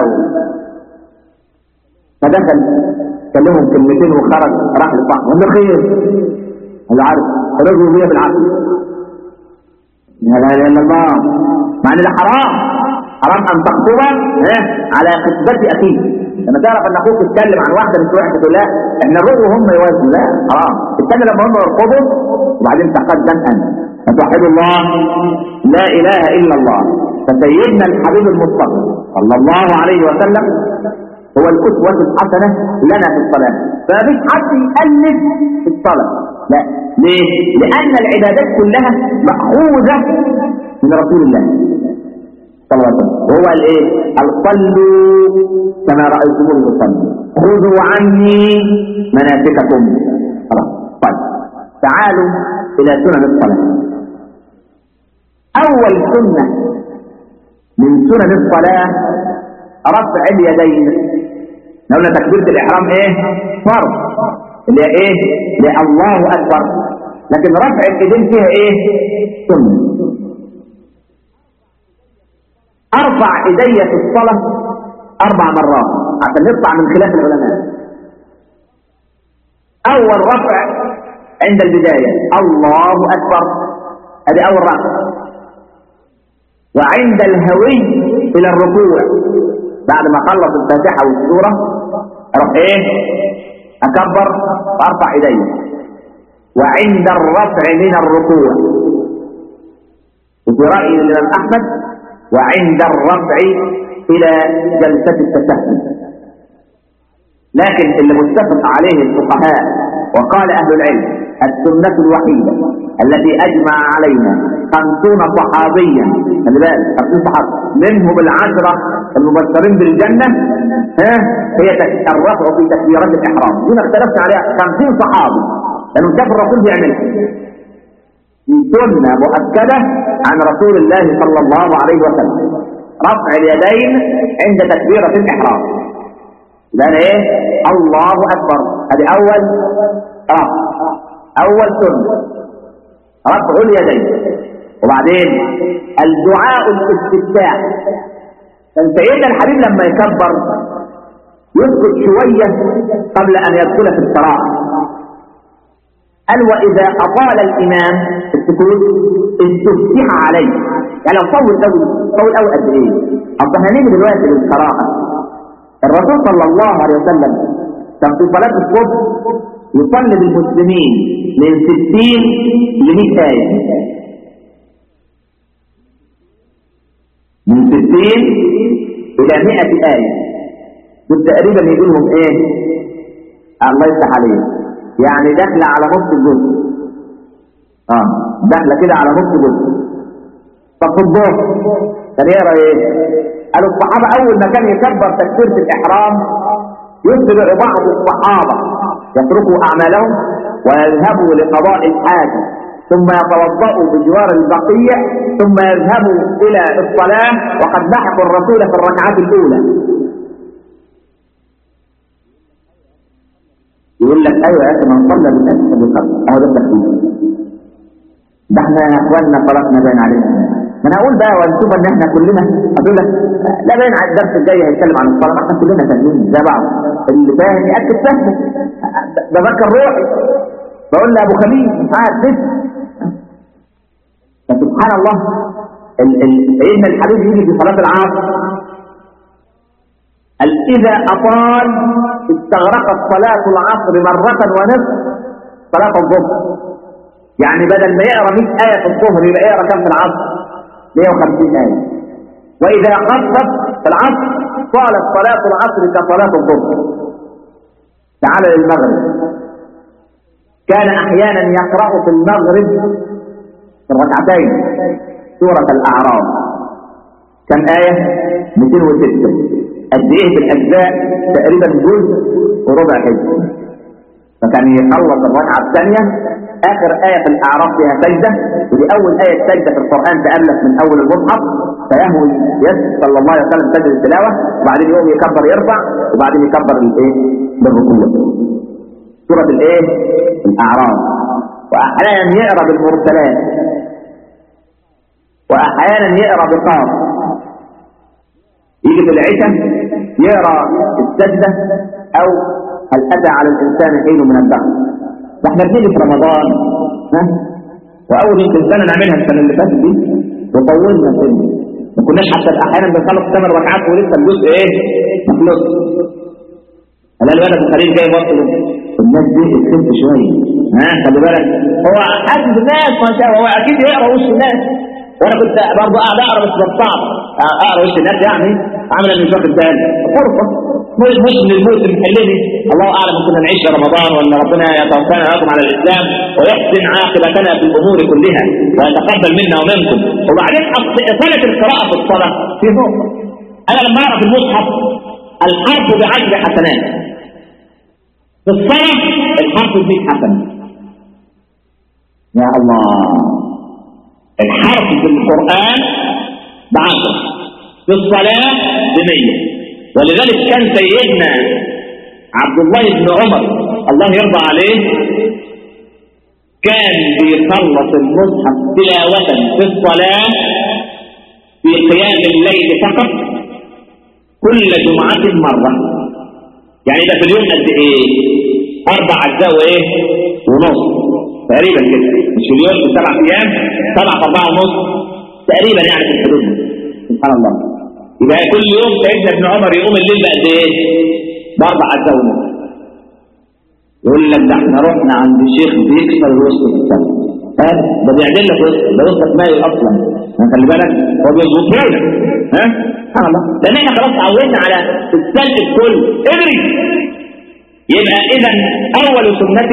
فدخل كلمهم كلمتين وخرج راح لصاحبه قال له خير، قال له عارف رجل 100 بالعافيه. لا اله الا الله، مع ان ده حرام ان تخطب على خطبه اخيك. لما تعرف ان اخوك يتكلم عن واحده مش واحده تقول لا احنا الرجل هم يوازنوا، لا حرام. اتكلم لما هم يرفضوا وبعدين تقدم انت فتوحد الله لا اله الا الله. فسيدنا الحبيب المصطفى صلى الله عليه وسلم هو الاسوه الحسنه لنا في الصلاه، فمفيش حد يقلد في الصلاه، لا. ليه؟ لان العبادات كلها ماخوذه من رسول الله صلى الله عليه وسلم، وهو قال ايه؟ قال صلوا كما رايتموني اصلي، خذوا عني مناسككم. خلاص طيب تعالوا الى سنن الصلاه. اول سنه من سنن الصلاه رفع اليدين. قلنا تكبيره الاحرام ايه؟ فرض، اللي هي ايه؟ اللي الله اكبر، لكن رفع اليدين فيها ايه؟ سنه. ارفع ايدي في الصلاه 4 مرات عشان نطلع من خلاف العلماء. اول رفع عند البدايه الله اكبر، ادي اول رفع. وعند الهوي الى الركوع بعد ما خلص الفاتحه والسوره اروح ايه؟ اكبر وارفع ايدي. وعند الرفع من الركوع، وفي راي الامام احمد وعند الرفع الى جلسه التشهد. لكن اللي متفق عليه الفقهاء وقال اهل العلم السنه الوحيده التي اجمع عليها 50 صحابيا، خلي بالك 50 صحابي منهم ال10 المبشرين بالجنه، هي الرفع في تكبيرات الاحرام. دي ما اختلفنا عليها 50 صحابي لانه شاف الرسول بيعملها، سنه مؤكده عن رسول الله صلى الله عليه وسلم، رفع اليدين عند تكبيره الاحرام. لان ايه؟ الله اكبر، هذه اول رفع، اول سنه رفع اليدين. وبعدين الدعاء الاستفتاح. سيدنا الحبيب لما يكبر يسكت شويه قبل ان يدخل في القراءه. قال واذا اطال الامام السكوت استفتح عليه، يعني لو طول قوي قد ايه؟ اصل هنيجي دلوقتي للقراءه. الرسول صلى الله عليه وسلم كان في صلاه الصبح يصلي بالمسلمين من 60 ل 100 آية، من 60 إلى 100 آية. دول تقريبا يقول لهم ايه؟ الله يفتح عليه، يعني داخله على نص الجزء، داخله كده على نص الجزء. طب في الظهر كان يقرا ايه؟ قالوا الصحابه اول ما كان يكبر تكبيره الاحرام يسرع بعض الصحابه يتركوا اعمالهم ويذهبوا لقضاء الحاجه، ثم يتوضأوا بجوار البقيع، ثم يذهبوا الى الصلاه وقد لحقوا الرسول في الركعات الاولى. يقول لك ايوه يا اخي من صلى بالناس فبالخط اهو ده التخفيف. ده احنا يا اخواننا صلاتنا باين علينا. ما انا اقول بقى ونشوف ان احنا كلنا اقول لك لا باين على الدرس الجاي هيتكلم عن الصلاه، احنا كلنا فاهمين زي بعض. اللي فاهم ياكد فهمه. بذكر روحي بقول له ابو خليل مش عارف لسه. فسبحان الله سيدنا الحبيب يجي في صلاه العصر قال اذا اطال استغرقت صلاه العصر مره ونصف صلاه الظهر. يعني بدل ما يقرا 100 ايه في الظهر يبقى يقرا كم في العصر؟ 150 ايه. واذا خفف في العصر طالت صلاه العصر كصلاه الظهر. تعال للمغرب، كان احيانا يقرا في المغرب في الركعتين سوره الاعراف كم ايه؟ 206. قد ايه بالاجزاء؟ تقريبا جزء وربع حزب. فكان يخلص الركعه الثانيه اخر ايه في الاعراف فيها سجده، ودي اول ايه سجده في القران تالف من اول المصحف، فيهوي صلى الله عليه وسلم سجد التلاوه، وبعدين يقوم يكبر يرفع، وبعدين يكبر الايه؟ للركوع. سوره الايه؟ الاعراف. واحيانا يقرا بالمرسلات، واحيانا يقرا بقاف. يجي في العشاء يقرا السجده او هل اتى على الانسان حين من الدهر. واحنا بنيجي في رمضان واول يمكن سنه نعملها السنه اللي فاتت دي وطولنا سنه، ما كناش حتى احيانا بنخلص 8 ركعات ولسه الجزء ايه؟ مخلص. قال الولد الخليل جاي برضه الناس دي اتخنت شويه. خلي بالك هو حاسس الناس ما شاء الله، هو اكيد يقرا وش الناس، وانا كنت برضه قاعد اقرا بس بصعب اقرا وش الناس، يعني عامل اني مش واخد بالي فرصه مش من الموسم محلني. الله اعلم كنا نعيش في رمضان ولا ربنا يتوفانا لكم على الاسلام ويحسن عاقبتنا في الامور كلها ويتقبل منا ومنكم. وبعدين صله القراءه في الصلاه في نقطه، انا لما اقرا في المصحف الحرف ب10 حسنات، في الصلاه الحرف ب100 حسنه. يا الله، الحرف في القرآن ب10، في الصلاة ب100. ولذلك كان سيدنا عبد الله بن عمر الله يرضى عليه كان بيخلص المصحف تلاوة في الصلاة في قيام الليل فقط كل جمعة مرة. يعني ده في اليوم قد ايه؟ 4 أجزاء وايه؟ ونص تقريبا كده، مش في اليوم 7 ايام، 7 في 4 ونص تقريبا، يعني في الحدود. سبحان الله. يبقى كل يوم سيدنا ابن عمر يقوم الليل بقد ايه؟ ب4 أجزاء ونص. يقول لك ده احنا رحنا عند شيخ بيكسر الوسط في السنه، ده بيعدل لك وسط، ده وسطك مايل اصلا، خلي بالك هو بيظبطه لك. سبحان الله، لان احنا خلاص اتعودنا على السلك الكل اجري. يبقى اذا اول سنه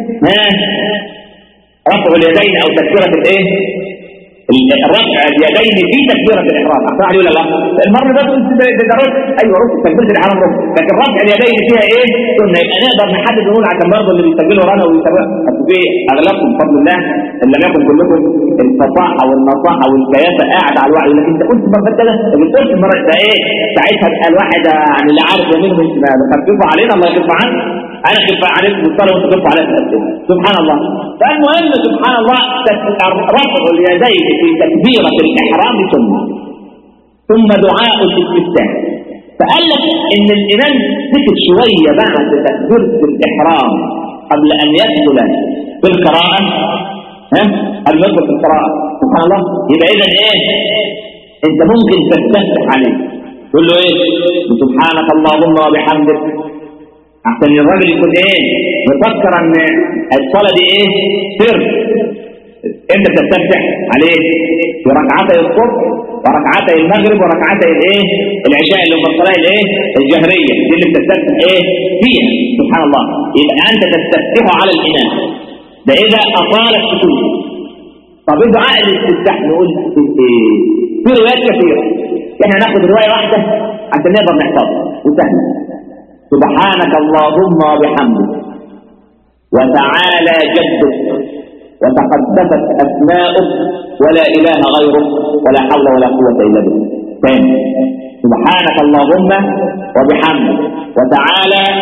رفع اليدين او تكبيره الايه؟ رفع اليدين في تكبيره الاحرام. صح ولا لا؟ المره ده ده رفع، ايوه رفع تكبيره الاحرام رفع، لكن رفع اليدين فيها ايه؟ سنه. يبقى نقدر نحدد ونقول عشان برضه اللي بيسجلوا ورانا ويتابعوا، في اغلبكم بفضل الله ان لم يكن كلكم الفصاحه والنصاحه والكياسه قاعد على الوعي، لكن انت قلت مره كده قلت مره ده ايه؟ ساعتها بقى الواحد يعني اللي عارف منهم بيخففوا علينا، الله يخف عنك. انا خف عليكم بالصلاه وانتم تخفوا عليا في الاسئله. سبحان الله. فالمهم سبحان الله رفع اليدين في تكبيره الاحرام سنه، ثم دعاء الاستفتاح. فقال لك ان الامام سكت شويه بعد تكبيره الاحرام قبل ان يدخل في القراءه، قبل ما يدخل في القراءه. سبحان الله. يبقى اذا ايه؟ انت ممكن تستفتح عليه تقول له ايه؟ سبحانك اللهم وبحمدك، عشان الراجل يكون ايه؟ يفكر ان الصلاه دي ايه؟ سر. انت تستفتح عليه في ركعتي الصبح وركعتي المغرب وركعتي الايه؟ العشاء اللي هم الصلاه الايه؟ الجهريه دي اللي بتستفتح ايه؟ فيها. سبحان الله. يبقى انت تستفتح على الامام ده اذا اطال السكوت. طب ايه دعاء الاستفتاح؟ نقول ايه؟ في روايات كثيره، احنا هناخد روايه واحده عشان نقدر نحفظها وسهله. سبحانك اللهم وبحمدك وتعالى جدك وتقدست أسماؤك ولا إله غيرك ولا حول ولا قوة إلا بك. ثاني، سبحانك اللهم وبحمدك وتعالى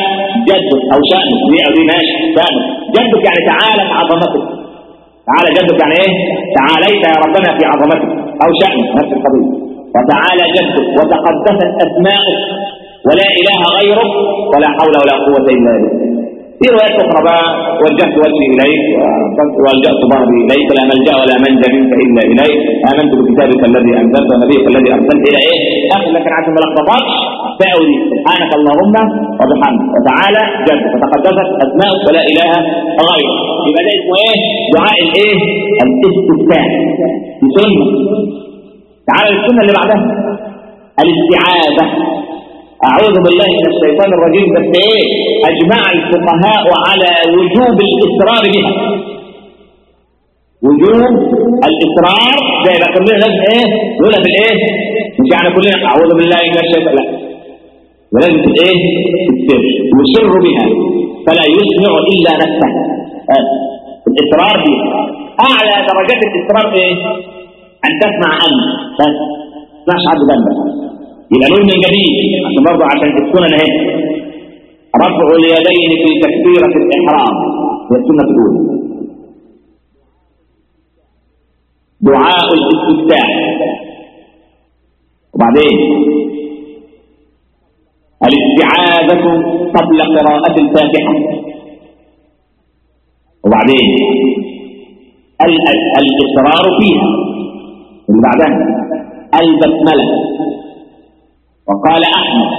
جدك أو شأنك دي أو دي ماشي شأنك جدك يعني تعالت عظمتك تعالى جدك يعني إيه تعاليت يا ربنا في عظمتك أو شأنك نفس القضية وتعالى جدك وتقدست أسماؤك ولا إله غيرك ولا حول ولا قوة إلا بالله. في روايات أخرى بقى وجهت وجهي إليك والجأت ظهري إليك لا ملجأ ولا منجا منك إلا إليك آمنت بكتابك الذي أنزلت ونبيك الذي أرسلت إلى إيه آخر لكن عشان ما لخبطكش فأولي سبحانك اللهم وبحمدك وتعالى جدك وتقدست أسماؤك ولا إله غيرك. يبقى ده اسمه إيه دعاء الإيه الاستفتاح في سنة. تعالى للسنة اللي بعدها الاستعاذة. أعوذ بالله من الشيطان الرجيم بس إيه أجمع الفقهاء على وجوب الإصرار بها. وجوب الإصرار زي ما كلنا لازم إيه نقولها بالإيه مش يعني كلنا أعوذ بالله من الشيطان لا ولازم إيه السر يسر بها فلا يسمع إلا نفسه. الإصرار بها أعلى درجات الإصرار إيه أن تسمع أنت بس ما تسمعش حد جنبك. يبقى نقول من جديد عشان برضه عشان السنن اهي رفع اليدين في تكبيرة الإحرام هي السنة الأولى. دعاء الاستفتاح وبعدين الاستعاذة قبل قراءة الفاتحة وبعدين الإصرار فيها اللي بعدها البسملة. وقال أحمد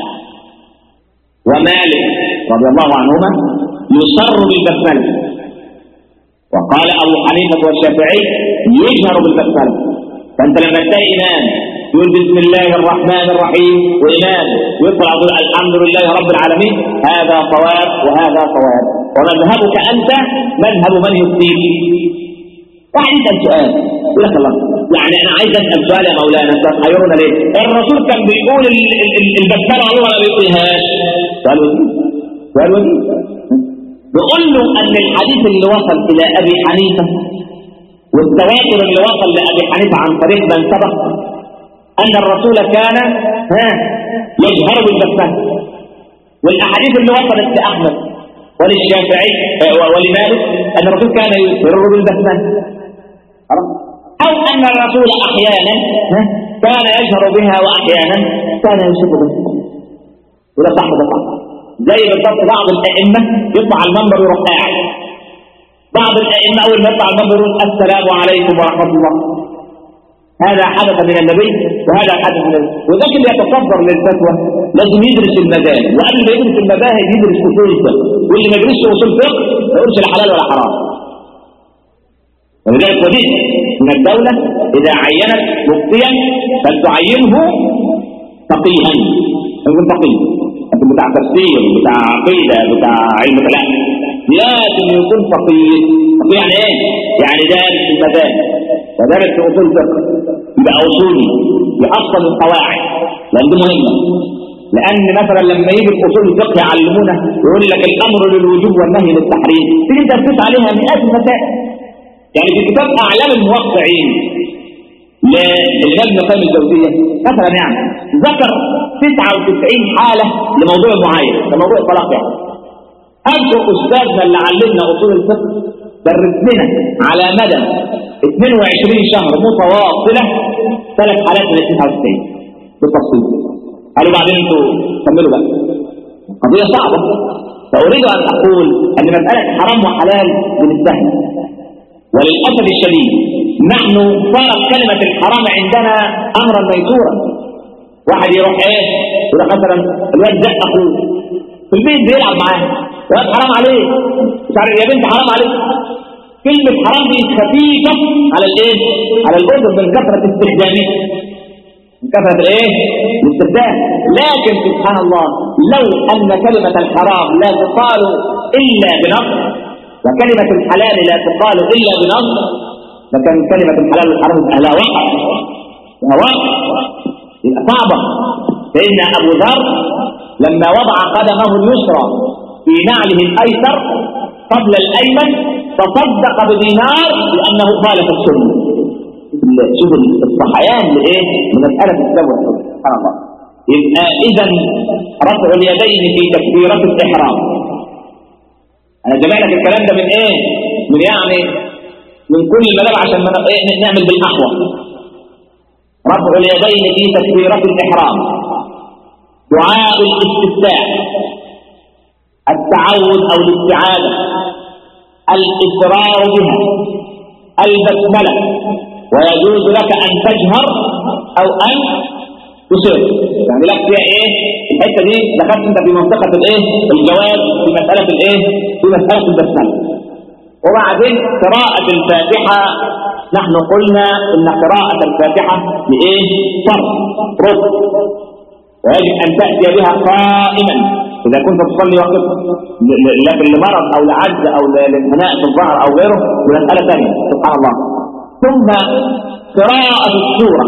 ومالك رضي الله عنهما يصر بالبسملة وقال أبو حنيفة والشافعي يجهر بالبسملة. فأنت لما تلاقي إمام يقول بسم الله الرحمن الرحيم وإمام يطلع يقول الحمد لله رب العالمين هذا صواب وهذا صواب ومذهبك أنت مذهب من يفتيك. واحد يسأل سؤال يقول لك الله يعني أنا عايز أسأل سؤال يا مولانا أنت تحيرنا ليه؟ الرسول كان بيقول البسملة الله ما بيقولهاش. سؤال وجيه نقول له أن الحديث اللي وصل إلى أبي حنيفة والتواتر اللي وصل لأبي حنيفة عن طريق من سبق أن الرسول كان يجهر بالبسملة والأحاديث اللي وصلت لأحمد وللشافعي ولمالك أن الرسول كان يسر بالبسملة أو أن الرسول أحيانا كان يجهر بها وأحيانا كان يسر بالبسملة. ولا صح ده صح زي بالضبط بعض الأئمة يطلع المنبر ويروح قاعد. بعض الأئمة أول ما يطلع المنبر يقول السلام عليكم ورحمة الله. هذا حدث من النبي وهذا حدث من النبي. وذاك اللي يتصدر للفتوى لازم يدرس المذاهب وقبل ما يدرس المذاهب يدرس أصول الفقه واللي ما يدرسش أصول الفقه ما يقولش لا حلال ولا حرام. ولذلك وديت من الدولة إذا عينت مفتيا فلتعينه فقيها. يكون فقيه بتاع تفسير بتاع عقيدة بتاع علم كلام لازم يكون فقيه. فقيه يعني ايه؟ يعني دارس المذاهب ودارس اصول الفقه يبقى اصولي يحصل القواعد لان دي مهمة. لان مثلا لما يجي في اصول الفقه يعلمونا يقول لك الامر للوجوب والنهي للتحريم تيجي انت تدرس عليها مئات المسائل. يعني في كتاب اعلام الموقعين للإمام ابن قيم الجوزية مثلا يعني ذكر 99 حالة لموضوع معين لموضوع الطلاق. يعني أذكر أستاذنا اللي علمنا أصول الفقه درس لنا على مدى 22 شهر متواصلة 3 حالات من 99 بالتفصيل. قالوا بعدين انتوا كملوا بقى قضية صعبة. فأريد أن أقول أن مسألة حرام وحلال من السهل وللأسف الشديد نحن صارت كلمة الحرام عندنا أمرا ميسورا. واحد يروح ايه يروح مثلا الواد زق أخوه في البيت بيلعب معاه الواد حرام عليه مش عارف يا بنت حرام عليه. كلمة حرام دي خفيفة على الايه على الأذن من كثرة استخدامها من كثرة الايه الاستخدام. لكن سبحان الله لو أن كلمة الحرام لا تقال إلا بنص وكلمة الحلال لا تقال إلا بنص لكن كلمة الحلال والحرام لا وقع يبقى صعبة. سيدنا أبو ذر لما وضع قدمه اليسرى في نعله الأيسر قبل الأيمن تصدق بدينار لأنه خالف السنة. شوف الصحيان لإيه من مسألة السبب سبحان الله. يبقى إذا رفع اليدين في تكبيرة الإحرام انا جايب لك الكلام ده من ايه؟ من يعني من كل المدام عشان نعمل بالاحوط. رفع اليدين في تكبيرة الإحرام، دعاء الاستفتاح، التعوذ أو الاستعاذة، الإسرار بها، البسملة، ويجوز لك أن تجهر أو أن تسر. يعني لك فيها إيه؟ الحتة دي دخلت أنت في منطقة الإيه؟ الجواز في مسألة الإيه؟ في مسألة البسملة. وبعدين قراءة الفاتحة، نحن قلنا إن قراءة الفاتحة لإيه؟ فرض ركن، ويجب أن تأتي بها قائما إذا كنت تصلي وقفا، لكن لمرض أو لعجز أو لانحناء في الظهر أو غيره مسألة ثانية. سبحان الله. ثم قراءة السورة.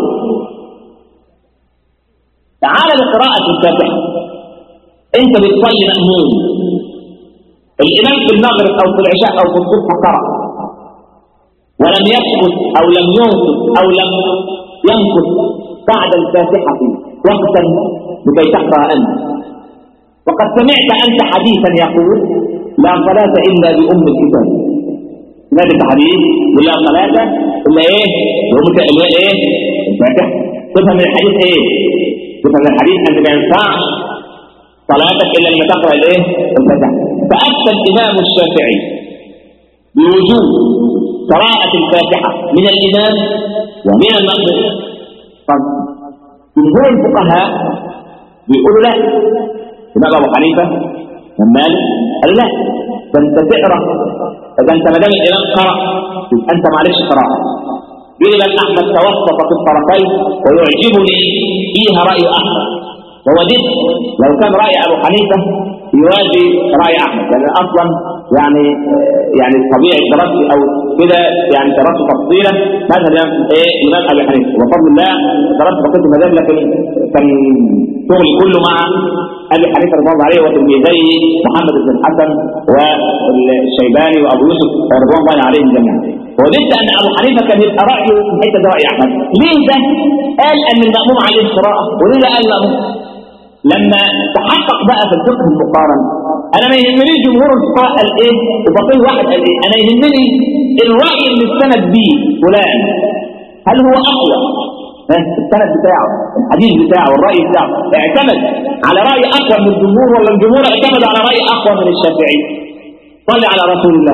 تعال لقراءة الفاتحة. أنت بتصلي مأموم، الإمام في المغرب أو في العشاء أو في الصبح قرأ ولم يسكت أو لم ينصت أو لم ينكت بعد الفاتحة وقتا لكي تقرأ أنت، وقد سمعت أنت حديثا يقول لا صلاة إلا بأم الكتاب. سمعت الحديث لا صلاة إلا إيه؟ إلا إيه؟ الفاتحة. تفهم من الحديث إيه؟ تفهم من الحديث أن ما ينفعش صلاتك إلا لما تقرأ الإيه؟ الفاتحة. فأفتى الإمام الشافعي بوجوب قراءة الفاتحة من الإمام ومن المأموم. طب جمهور الفقهاء بيقولوا لا. الإمام أبو حنيفة مالك قال لا، ده أنت تقرأ، ده أنت ما دام الإمام قرأ يبقى أنت معلش قراءة. الإمام أحمد توسط في الطرفين ويعجبني فيها رأي أحمد، ووجدت لو كان رأي أبو حنيفة يوازي رأي أحمد، لأن يعني أصلا يعني طبيعي دراستي أو كده يعني درست تفصيلا مثلا الإمام أبي حنيفة، وفضل الله درست تفصيل المذاهب، لكن كان شغلي كله مع أبي حنيفة رضي الله عليه وتلميذي محمد بن الحسن والشيباني وأبو يوسف رضوان الله عليهم جميعا. ووجدت أن أبو حنيفة كان يبقى رأيه في حتة رأي أحمد. ليه ده؟ قال أن المأموم عليه القراءة، وليه قال المأموم؟ لما تحقق بقى في الفقه المقارن، انا ما يهمنيش جمهور الفقهاء قال ايه وفقيه واحد قال ايه، انا يهمني الراي اللي استند بيه فلان هل هو اقوى، السند بتاعه الحديث بتاعه الراي بتاعه اعتمد على راي اقوى من الجمهور ولا الجمهور اعتمد على راي اقوى من الشافعي. صلي على رسول الله.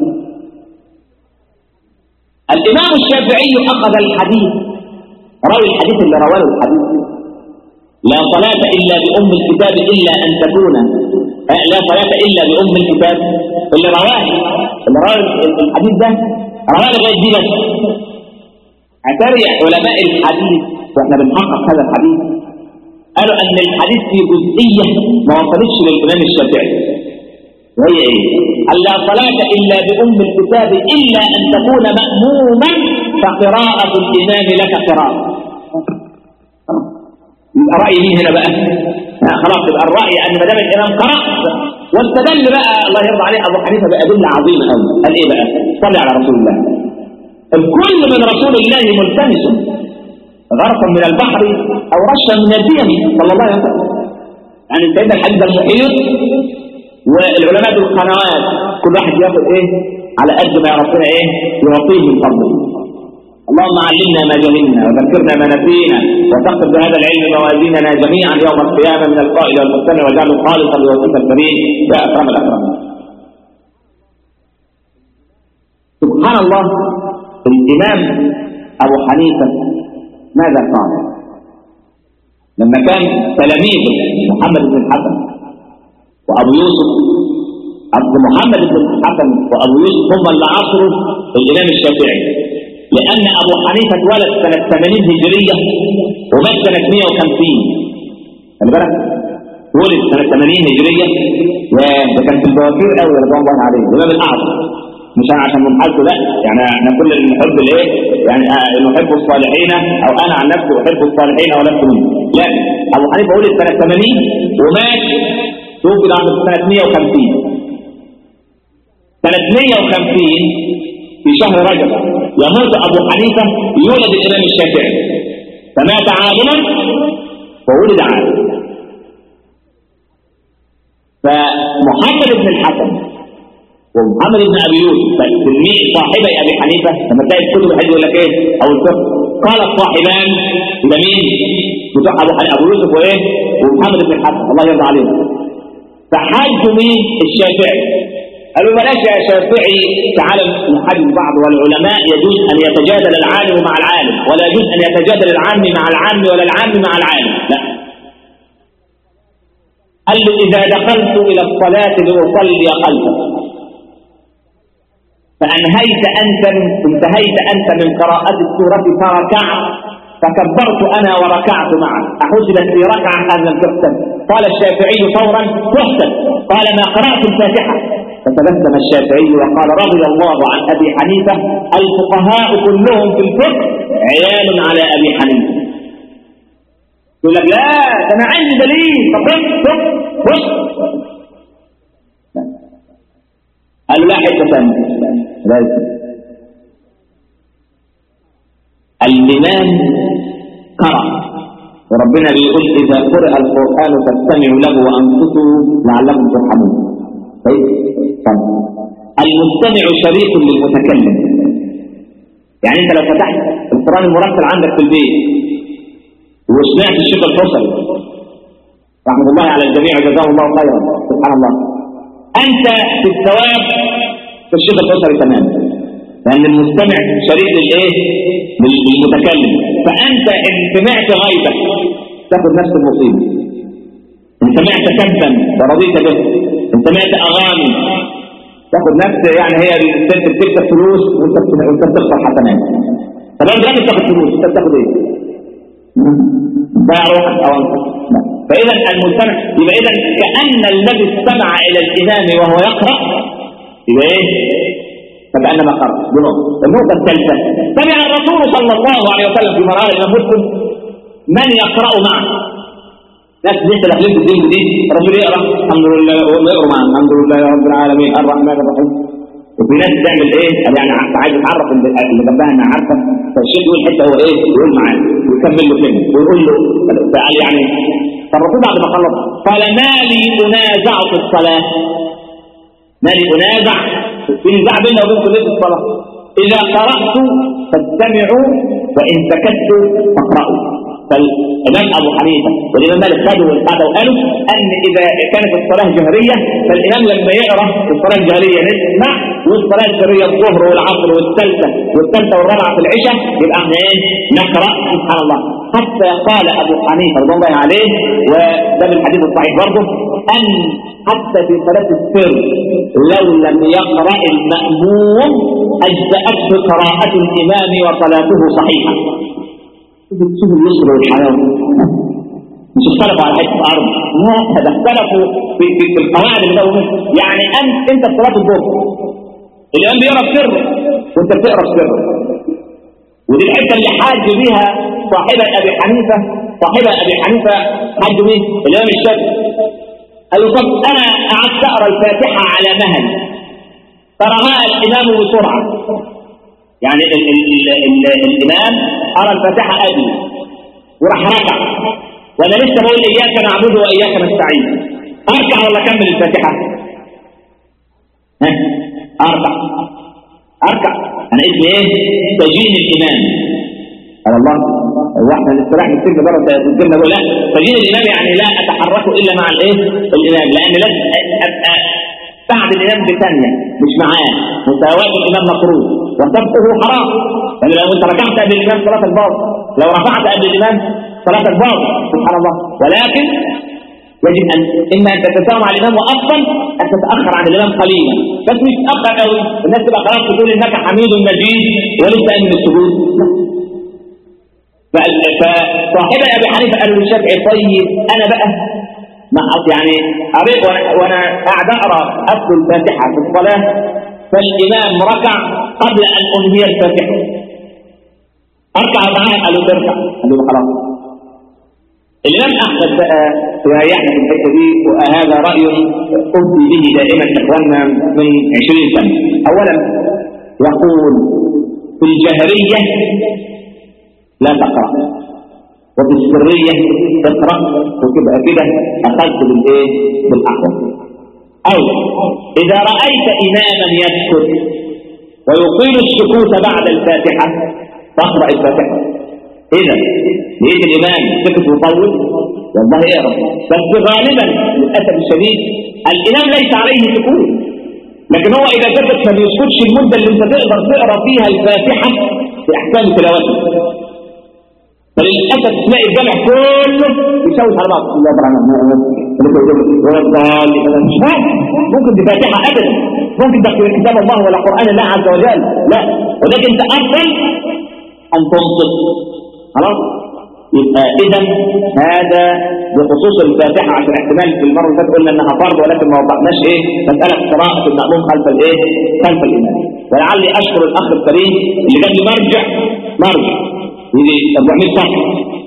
الامام الشافعي اخذ الحديث، راوي الحديث اللي رواه الحديث لا صلاة إلا بأم الكتاب إلا أن تكون لا صلاة إلا بأم الكتاب، اللي رواه الحديث ده رواه لغاية دي بس. اعتري علماء الحديث واحنا بنحقق هذا الحديث قالوا أن الحديث في جزئية ما وصلتش للإمام الشافعي، وهي إيه؟ لا صلاة إلا بأم الكتاب إلا أن تكون مأموما فقراءة الإمام لك قراءة. يبقى رأي مين هنا بقى؟ خلاص يبقى الرأي أن ما دام الإمام قرأ. واستدل بقى الله يرضى عليه أبو حنيفة بأدلة عظيمة قوي. قال إيه بقى؟ صلي على رسول الله. الكل من رسول الله ملتمس غرفا من البحر أو رشا من الديم صلى الله عليه وسلم. يعني سيدنا الحديث المحيط والعلماء بالقنوات كل واحد ياخذ إيه؟ على قد ما ربنا إيه؟ يعطيه من فضله. اللهم علمنا ما جهلنا وذكرنا ما نسينا وثقل بهذا العلم موازيننا جميعا يوم القيامة من القائل والمستمع واجعله خالصا لوجهك الكريم يا أكرم الأكرمين. سبحان الله. الإمام أبو حنيفة ماذا قال لما كان تلاميذه محمد بن الحسن وأبو يوسف؟ عبد محمد بن الحسن وأبو يوسف هم اللي عصروا الإمام الشافعي، لأن أبو حنيفة اتولد سنة 80 هجرية ومات سنة 150. خلي بالك ولد سنة 80 هجرية وده كان في البوابير قوي رضوان الله عليه الإمام الأعظم. مش أنا عشان منحازه لا، يعني احنا كل اللي نحب الايه؟ يعني نحب الصالحين او انا عن نفسي احب الصالحين ولست منهم. لا، أبو حنيفة ولد سنة 80 ومات توفي عند سنة 150. سنة 150 في شهر رجب يموت أبو حنيفة يولد الإمام الشافعي، فمات عالما وولد عالما. فمحمد بن الحسن ومحمد بن ابي يوسف تلميذ صاحبي ابي حنيفه، لما تلاقي الكتب الحديث يقول لك ايه او الفقه قال الصاحبان ده مين؟ بتوع ابو يوسف وايه؟ ومحمد بن الحسن الله يرضى عليه. فحاجوا مين؟ الشافعي. قالوا بلاش يا شافعي تعالى نحاجج بعض، والعلماء يجوز ان يتجادل العالم مع العالم، ولا يجوز ان يتجادل العام مع العام ولا العام مع العالم، لا. قال له اذا دخلت الى الصلاه لاصلي خلفك فانتهيت انت من قراءه السوره فركعت فكبرت انا وركعت معك، احسبت في ركعه ام لم تحسب؟ قال الشافعي فورا تحسب. قال ما قرات الفاتحه. فتبسم الشافعي وقال رضي الله عن ابي حنيفه، الفقهاء كلهم في الفقه عيال على ابي حنيفه. يقول لك لا ده انا عندي دليل. طب خش قالوا لا حته ثانيه الإمام قرأ، وربنا بيقول إذا قرأ القرآن فاستمعوا له وأنصتوا لعلكم ترحمون. طيب المستمع شريك للمتكلم. يعني أنت لو فتحت القرآن المرتل عندك في البيت وسمعت الشيخ الحصري رحمه الله على الجميع وجزاه الله خيرا سبحان الله، أنت في الثواب في الشيخ الحصري تماما، لأن المستمع شريك للإيه؟ للمتكلم. فأنت إن سمعت غيبة تأخذ نفس المصيبة، إن سمعت كذبا ورضيت به، إن سمعت أغاني تأخذ نفس، يعني هي الست بتكسب فلوس وأنت بتخسر حسنات. طب أنت لا تاخذ فلوس، أنت بتاخذ إيه؟ ده روحك أو أنت. فإذا المستمع يبقى إذا كأن الذي استمع إلى الإمام وهو يقرأ يبقى إيه؟ فكأنما قرأ. النقطة الثالثة سمع الرسول صلى الله عليه وسلم في مرار الإمام مسلم من يقرأ معه. ناس لسه داخلين في الدين جديد، الرسول يقرأ الحمد لله ويقرأ معه الحمد لله رب العالمين الرحمن الرحيم. وفي ناس تعمل ايه؟ يعني عايز يتعرف اللي جنبها انها عارفه، فالشيخ يقول حته هو ايه؟ يقول معاه ويكمل له كلمه ويقول له يعني. فالرسول بعد ما خلص قال ما لي انازع في الصلاه، ما لي انازع في نزاع بيننا وبين كليه الصلاه، اذا قرات فاستمعوا وان سكتوا فاقرأوا. فالإمام أبو حنيفة والإمام مالك خدوا والقعدة وقالوا أن إذا كانت الصلاة جهرية فالإمام لما يقرأ في الصلاة الجهرية نسمع، والصلاة الجهرية الظهر والعصر والثالثة والرابعة في العشاء يبقى احنا ايه؟ نقرأ سبحان الله. حتى قال أبو حنيفة رضي الله عليه، وده بالحديث الصحيح برضه، أن حتى في صلاة السر لو لم يقرأ المأموم أجزأته قراءة الإمام وصلاته صحيحة. شوف اليسر والحياة، مش اختلفوا على حته الارض، لا ده اختلفوا في القواعد اللي بقوا منها. يعني انت في صلاه الظهر الامام بيقرا السر وانت بتقرا السر، ودي الحته اللي حاج بيها صاحب ابي حنيفه حاج مين؟ الامام الشافعي. قال له طب انا قعدت اقرا الفاتحه على مهل قراها الامام بسرعه، يعني الإمام أرى الفاتحة قبل وراح ركع وأنا لسه بقول إياك نعبد وإياك نستعين، أركع ولا أكمل الفاتحة؟ أركع. أنا اسمي إيه؟ تجين الإمام. قال الله هو احنا الاستراحة نستجد بره الجنة ولا لا؟ تجين الإمام يعني لا أتحرك إلا مع الإيه؟ الإمام، لأن لازم أبقى بعد الإمام بثانية مش معاه، مساواة الإمام مكروه وسبقه حرام. يعني لو أنت ركعت قبل الإمام صلاتك باطل، لو رفعت قبل الإمام صلاتك باطل سبحان الله. ولكن يجب أن إما أن تتساوى مع الإمام، وأفضل أن تتأخر عن الإمام قليلا، بس مش تتأخر قوي الناس تبقى خلاص تقول إنك حميد مجيد ولسه قايم من السجود. فصاحب أبي حنيفة قال للشافعي طيب أنا بقى يعني قريت وانا قاعد اقرا اصل الفاتحه في الصلاه فالامام ركع قبل ان انهي الفاتحه، اركع معاه؟ قالوا تركع. قالوا خلاص. الامام احمد بقى يريحنا في الحته دي، وهذا راي افتي به دائما اخواننا من 20 سنه. اولا يقول في الجهريه لا تقرا، وفي السرية تقرأ، وتبقى كده أخذت بالإيه؟ بالأحوال. أو إذا رأيت إماما يسكت ويطيل السكوت بعد الفاتحة فاقرأ الفاتحة. إذا لقيت الإمام سكت وطول والله اقرأ. بس غالبا للأسف الشديد الإمام ليس عليه سكوت، لكن هو إذا سكت ما بيسكتش المدة اللي أنت تقدر تقرأ فيها الفاتحة في أحكام تلاوته. فللأسف تلاقي الجامع كله يشوش على بعض. الله تعالى ممكن دي فاتحة أبدا، ممكن تقرأ كتاب الله ولا قرآن الله عز وجل، لا، ولكن أنت أفضل أن تنصت. خلاص؟ يبقى إذا هذا بخصوص الفاتحة، عشان احتمال في المرة اللي فاتت قلنا إنها فرض ولكن ما وضحناش إيه مسألة قراءة المأموم خلف الإيه؟ خلف الإمام. ولعلي أشكر الأخ الكريم اللي جاب لي مرجع يجي 400 صفحة.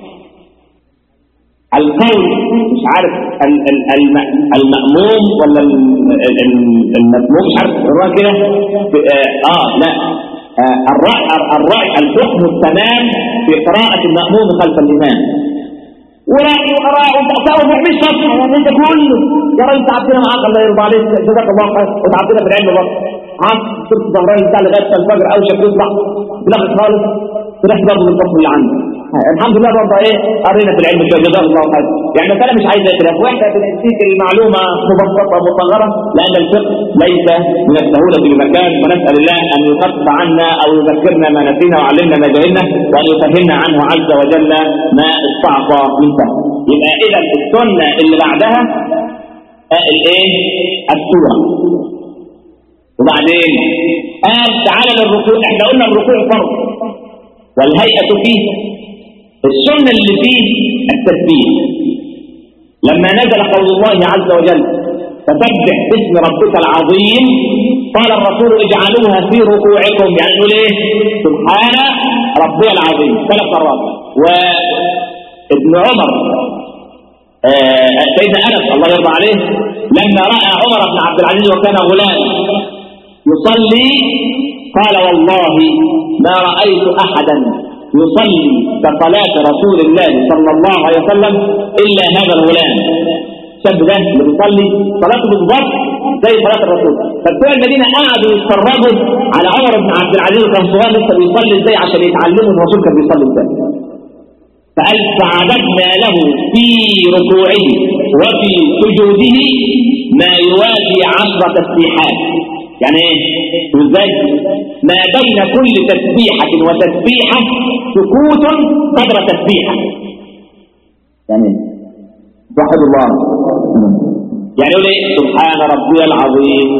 القول مش عارف المأموم ولا المسموم، مش عارف الرأي كده. لا، الرأي الحكم التمام في قراءة المأموم خلف الإمام. ورأي وقراء وتأثار 400 صفحة يعني أنت كله يا راجل تعبتنا معاك الله يرضى عليك، جزاك الله خير، وتعبتنا في العلم برضه. صرت ظهرين بتاع لغاية الفجر أوشك يطلع في الآخر خالص تروح برضه بالفصل اللي عندك. الحمد لله برضه قرينا في العلم شويه جزاك الله خير. يعني مسألة مش عايزة خلاف، واحدة بنسيك المعلومة مبسطة مصغرة، لأن الفقه ليس من السهولة بمكان، ونسأل الله أن يخفف عنا أو يذكرنا ما نسينا وعلمنا ما جهلنا، وأن يفهمنا عنه عز وجل ما استعصى من فهم. يبقى إذا السنة اللي بعدها السورة. وبعدين تعالى للركوع. احنا قلنا الركوع فرض والهيئة فيه. السنة اللي فيه التسبيح. لما نزل قول الله عز وجل فسبح باسم ربك العظيم، قال الرسول اجعلوها في ركوعكم، يعني نقول ايه؟ سبحان ربي العظيم 3 مرات. وابن عمر سيدنا أنس الله يرضى عليه لما رأى عمر بن عبد العزيز وكان غلام يصلي قال والله ما رأيت أحدا يصلي كصلاة رسول الله صلى الله عليه وسلم إلا هذا الغلام. الشاب ده اللي بيصلي صلاته بالضبط زي صلاة الرسول. فبتوع المدينة قعدوا يتفرجوا على عمر بن عبد العزيز وكان صغير لسه بيصلي ازاي عشان يتعلموا الرسول كان بيصلي ازاي. فقال فعددنا له في ركوعه وفي سجوده ما يوازي 10 تسبيحات. يعني ايه؟ ازاي؟ ما بين كل تسبيحة وتسبيحة سكوت قدر تسبيحة. يعني وحد الله. يعني يقول ايه؟ سبحان ربي العظيم،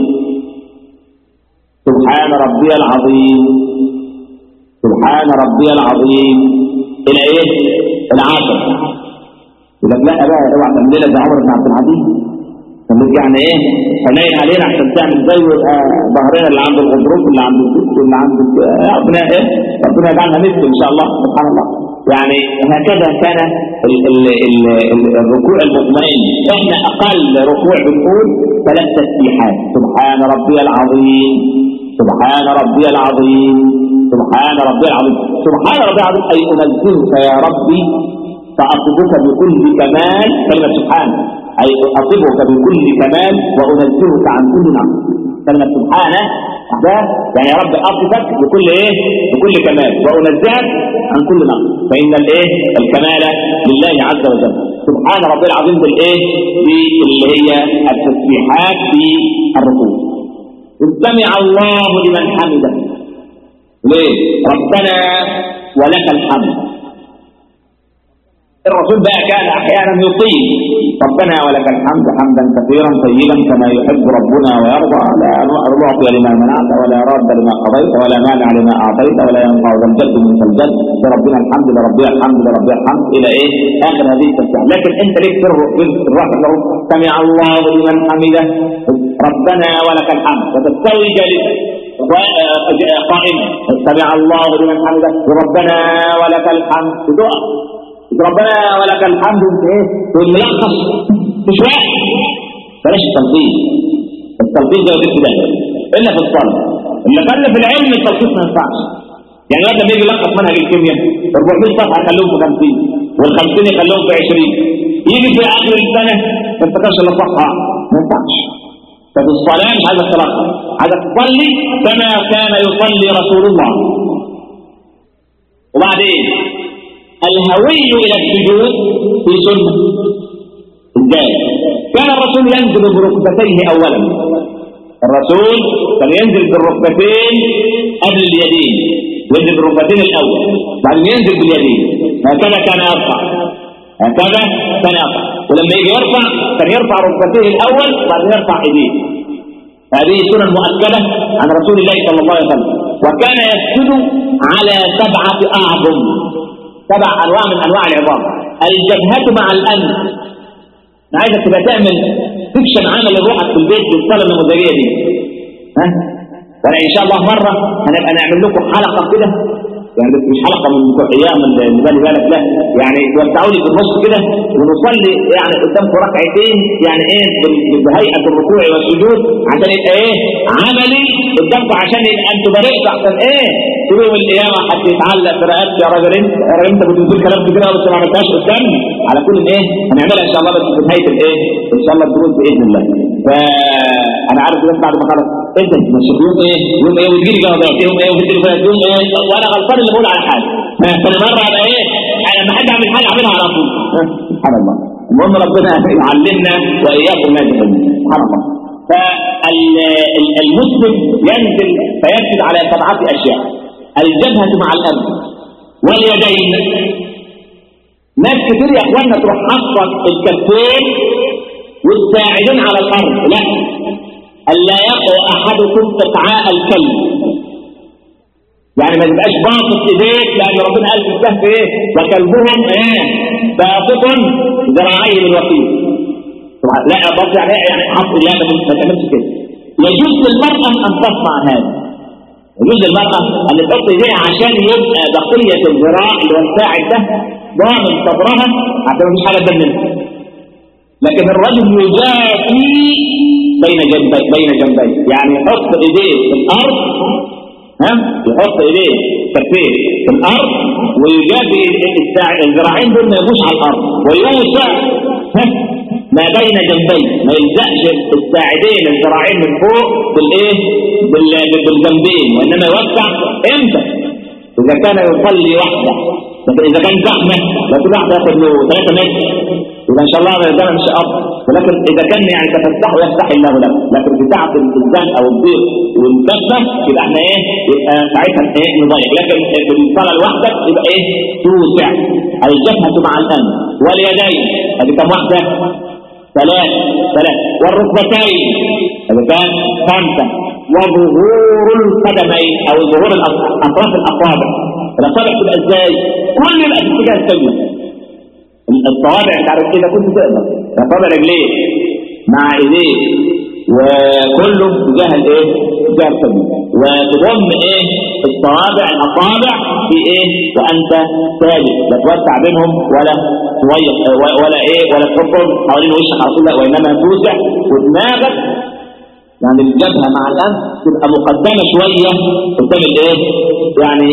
سبحان ربي العظيم، سبحان ربي العظيم الى ايه؟ 10. يقول لك لا بقى اوعى تعمل لنا زي عمر بن عبد العزيز يعني ايه؟ حنين علينا عشان تعمل زي ظهرنا اللي عند الغضروف اللي عند الجسم اللي عند ربنا ايه؟ ربنا يجعلنا مثل ان شاء الله سبحان الله. يعني هكذا كان الركوع المطمئن. احنا اقل ركوع بنقول 3 تسبيحات. سبحان ربي العظيم، سبحان ربي العظيم، سبحان ربي العظيم. سبحان ربي العظيم اي انزهك يا ربي فاصفك بكل كمال. كلمه سبحان أي أصبك بكل كمال وأنزهك عن كل نقص. كلمة سبحانه ده يعني يا رب أصبك بكل إيه؟ بكل كمال وأنزهك عن كل نقص. فإن الإيه؟ الكمال لله عز وجل. سبحان ربي العظيم بالإيه؟ اللي هي التسبيحات في الركوع. سمع الله لمن حمده. ليه؟ ربنا ولك الحمد. الرسول بقى كان احيانا يطيل ربنا ولك الحمد حمدا كثيرا طيبا كما يحب ربنا ويرضى، لا معطي لما منعت ولا راد لما قضيت ولا مانع لما اعطيت ولا ينفع ذا الجد منك الجد، لربنا الحمد لربي الحمد لربي الحمد الى ايه؟ اخر هذه التسبيح. لكن انت ليك في الراحه له سمع الله لمن حمده ربنا ولك الحمد وتستوي جالسا قائما سمع الله لمن حمده ربنا ولك الحمد تقف ربنا ولك الحمد. انت ايه؟ تقول ملخص مش واحد. بلاش التلخيص. التلخيص ده وجدت ده الا في الصلاه. اللي قال في العلم التلخيص ما ينفعش. يعني الوقت لما يجي يلخص منهج الكيمياء 400 صفحه يخلوهم في 50 وال50 يخلوهم في 20، يجي في اخر السنه ما تفتكرش الا صفحه. ما ينفعش. ففي الصلاة مش عايزك ترقع، عايزك تصلي كما كان يصلي رسول الله. وبعدين الهوي إلى السجود في سنة. ازاي؟ كان الرسول ينزل بركبتيه أولا. الرسول كان ينزل بالركبتين قبل اليدين، ينزل بالركبتين الأول بعدين ينزل باليدين. هكذا كان يرفع، هكذا كان يرفع. ولما يجي يرفع كان يرفع ركبتيه الأول بعدين يرفع إيديه. هذه سنة مؤكدة عن رسول الله صلى الله عليه وسلم. وكان يسجد على 7 أعظم، 7 أنواع من أنواع العظام. الجبهة مع الأنف. أنا عايزك تبقى تعمل فيكشن عمل لروحك في البيت بالصلاة النموذجية دي. وأنا إن شاء الله مرة هنبقى نعمل لكم حلقة كده، يعني بس مش حلقة من بتوع أيام اللي بالي بالك، لا يعني توسعوا لي في النص كده ونصلي يعني قدامكم ركعتين، يعني إيه بهيئة الركوع والسجود عشان يبقى إيه عملي قدامكم، عشان يبقى أنتوا بريئوا أحسن إيه طول يوم القيامة حد يتعلق في رقبتي. يا راجل أنت كنت بتقول كلام كتير بس ما عملتهاش قدامي. على كل إيه هنعملها إن شاء الله بس في نهاية الإيه إن شاء الله الدروس بإذن الله. فأنا عارف بس بعد ما خلص أنت مش يوم إيه وتجي لي جوابات يوم إيه وتجي لي يوم إيه وأنا غلطان اللي بقول على حاجة. فأنا مرة على إيه أنا لما حد أعمل حاجة أعملها على طول. سبحان الله. المهم ربنا يعلمنا وإياكم ما يجهل. سبحان الله. فالمسلم ينزل فيسجد على 7 أشياء: الجبهة مع الأنف واليدين. ناس كتير يا اخوانا تروح حاطط الكفين والساعدين على الارض. لا، الا يقع احدكم اقعاء الكلب، يعني ما تبقاش باطط ايديك، لان ربنا قال في الكهف ايه وكلبهم ايه باسط ذراعيه بالوسيط. لا باطط يعني حط، لا ما تعملش كده. يجوز للمرأة ان تصنع هذا، يجوز للمرأة ان تحط ايديها عشان يبقى بقية الذراع اللي هو الساعد ده ضامن صدرها عشان مفيش حاجة تدمنها. لكن الرجل يجافي بين جنبيه، يعني يحط ايديه في الارض، يحط ايديه كفيه في الارض ويجافي الذراعين دول ما يجوش على الارض، ويوسع ما بين جنبيه، ما يلزقش الساعدين الذراعين من فوق بالايه بالجنبين، وانما يوسع. امتى؟ اذا كان يصلي وحده. لكن اذا كان زحمه لا كل واحد ياخد له 3 متر يبقى ان شاء الله ده مش افضل. ولكن اذا كان يعني تفتحه يفتح الله له. لكن في ساعه الانسان او الضيق والكفه يبقى احنا ايه يبقى ساعتها ايه نضيق. لكن في الصلاه لوحدك يبقى ايه توسع. الجبهه مع الانف واليدين، هذه كم واحده؟ 3. والركبتين هذا كان 5. وظهور القدمين او ظهور اطراف الاصابع. الاصابع تبقى ازاي؟ كل يبقى في اتجاه القبله. الصوابع انت عارف كده كنت تقدر اصابع رجليك مع ايديك وكله تجاه الايه؟ تجاه القبله. وتضم ايه الصوابع الاصابع في ايه وانت ساجد، لا توسع بينهم ولا تضيق ولا ايه ولا تحطهم حوالين وشك على طول، وانما توسع. ودماغك يعني الجبهة مع الأنف تبقى مقدمة شوية قدام الايه يعني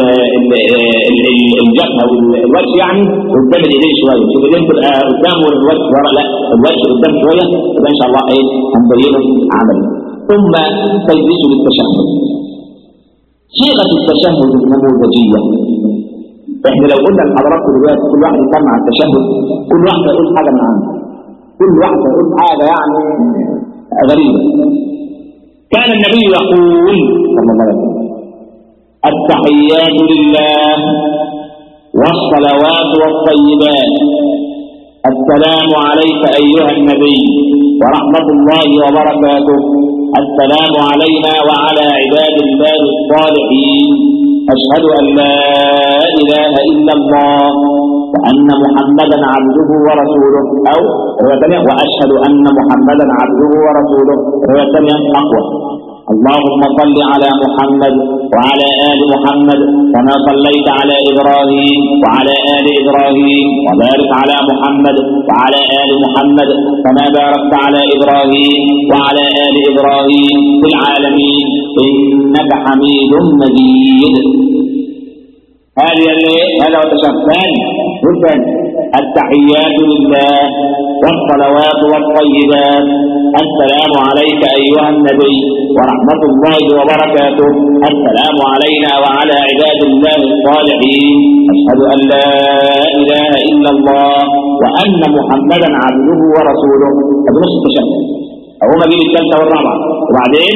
الجبهة والوجه يعني قدام الايدين شوية. شوف الايدين تبقى قدام والوجه ورا، لا الوجه قدام شوية. يبقى ان شاء الله ايه هنبينه عملي. ثم تجلس للتشهد. صيغة التشهد النموذجية. احنا لو قلنا لحضراتكم دلوقتي كل واحد يسمع التشهد، كل واحد يقول حاجة من عنده، كل واحد يقول حاجة يعني غريبة. كان النبي يقول صلى الله عليه وسلم: التحيات لله والصلوات والطيبات، السلام عليك أيها النبي ورحمة الله وبركاته، السلام علينا وعلى عباد الله الصالحين، أشهد أن لا إله إلا الله وأن محمدا عبده ورسوله، أو رواية ثانية وأشهد أن محمدا عبده ورسوله، رواية ثانية أقوى: اللهم صل على محمد وعلى آل محمد كما صليت على إبراهيم وعلى آل إبراهيم، وبارك على محمد وعلى آل محمد كما باركت على إبراهيم وعلى آل إبراهيم في العالمين إنك حميد مجيد. هذا هو التشهد الثاني. التحيات لله والصلوات والطيبات، السلام عليك أيها النبي ورحمة الله وبركاته، السلام علينا وعلى عباد الله الصالحين، أشهد أن لا إله إلا الله وأن محمدا عبده ورسوله. هذا نص التشهد، أول ما الثالثة والرابعة. وبعدين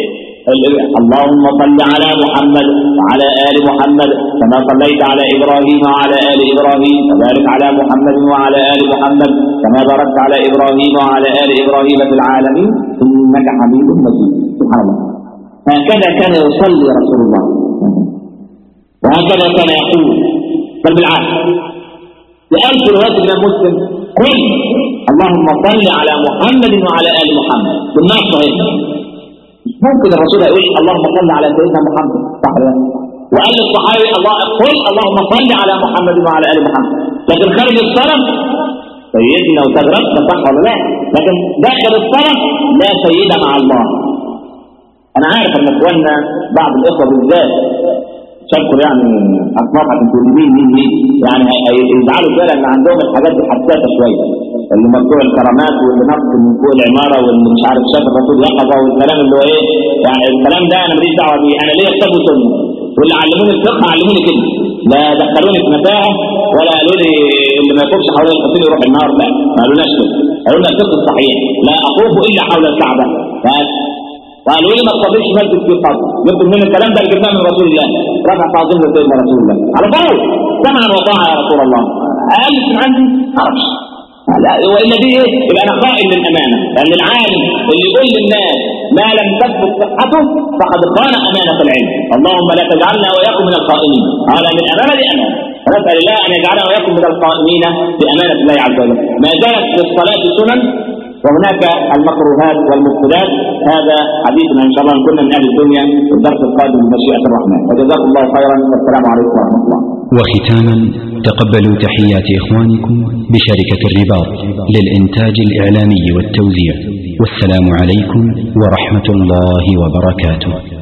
اللهم صل على محمد وعلى آل محمد كما صليت على إبراهيم وعلى آل إبراهيم، وبارك على محمد وعلى آل محمد كما باركت على إبراهيم وعلى آل إبراهيم في العالمين إنك حميد مجيد. سبحان الله. هكذا كان يصلي رسول الله، وهكذا كان يقول. بل بالعكس، لأن في رواية الإمام مسلم قل اللهم صل على محمد وعلى آل محمد. بالنص صحيح، ممكن الرسول يقول اللهم صل على سيدنا محمد، صح ولا لا؟ وقال للصحابي قل اللهم صل على محمد وعلى ال محمد. لكن خارج الصلاه سيدنا وتغربنا، صح ولا لا؟ لكن داخل الصلاه لا سيدنا مع الله. انا عارف ان اخواننا بعض الاخوه بالذات شكر يعني اصناف المسلمين يعني يزعلوا فعلا ان عندهم الحاجات دي حساسه شويه، اللي مقطوع الكرامات واللي نقص من فوق العماره واللي مش عارف شاف الرسول يقظه والكلام اللي هو ايه يعني. الكلام ده انا ماليش دعوه بيه، انا ليا كتاب وسنه، واللي علموني الفقه علموني كده، لا دخلوني في متاهه ولا قالوا لي اللي ما يقفش حول القتيل يروح النار، لا ما قالوناش كده، قالوا لنا الفقه الصحيح لا اطوف الا حول الكعبه بس. قالوا لي ما تصليش مسجد في القبر، جبت من الكلام ده اللي جبناه من رسول الله، رفع تعظيم لسيدنا رسول الله على طول سمعا وطاعه يا رسول الله. قال من عندي معرفش لا، والا دي ايه؟ يبقى انا خائن للامانه، لان العالم اللي يقول للناس ما لم تثبت صحته فقد خان امانه العلم. اللهم لا تجعلنا واياكم من الخائنين. قال من الامانه دي امانه، فنسال الله ان يجعلنا واياكم من الخائنين بامانه الله عز وجل. ما زالت للصلاه سنن وهناك المكروهات والمفسدات. هذا حديثنا ان شاء الله كنا من اهل الدنيا في الدرس القادم بمشيئه الرحمن، وجزاكم الله خيرا والسلام عليكم ورحمه الله. وختاما تقبلوا تحيات إخوانكم بشركة الرباط للإنتاج الإعلامي والتوزيع، والسلام عليكم ورحمة الله وبركاته.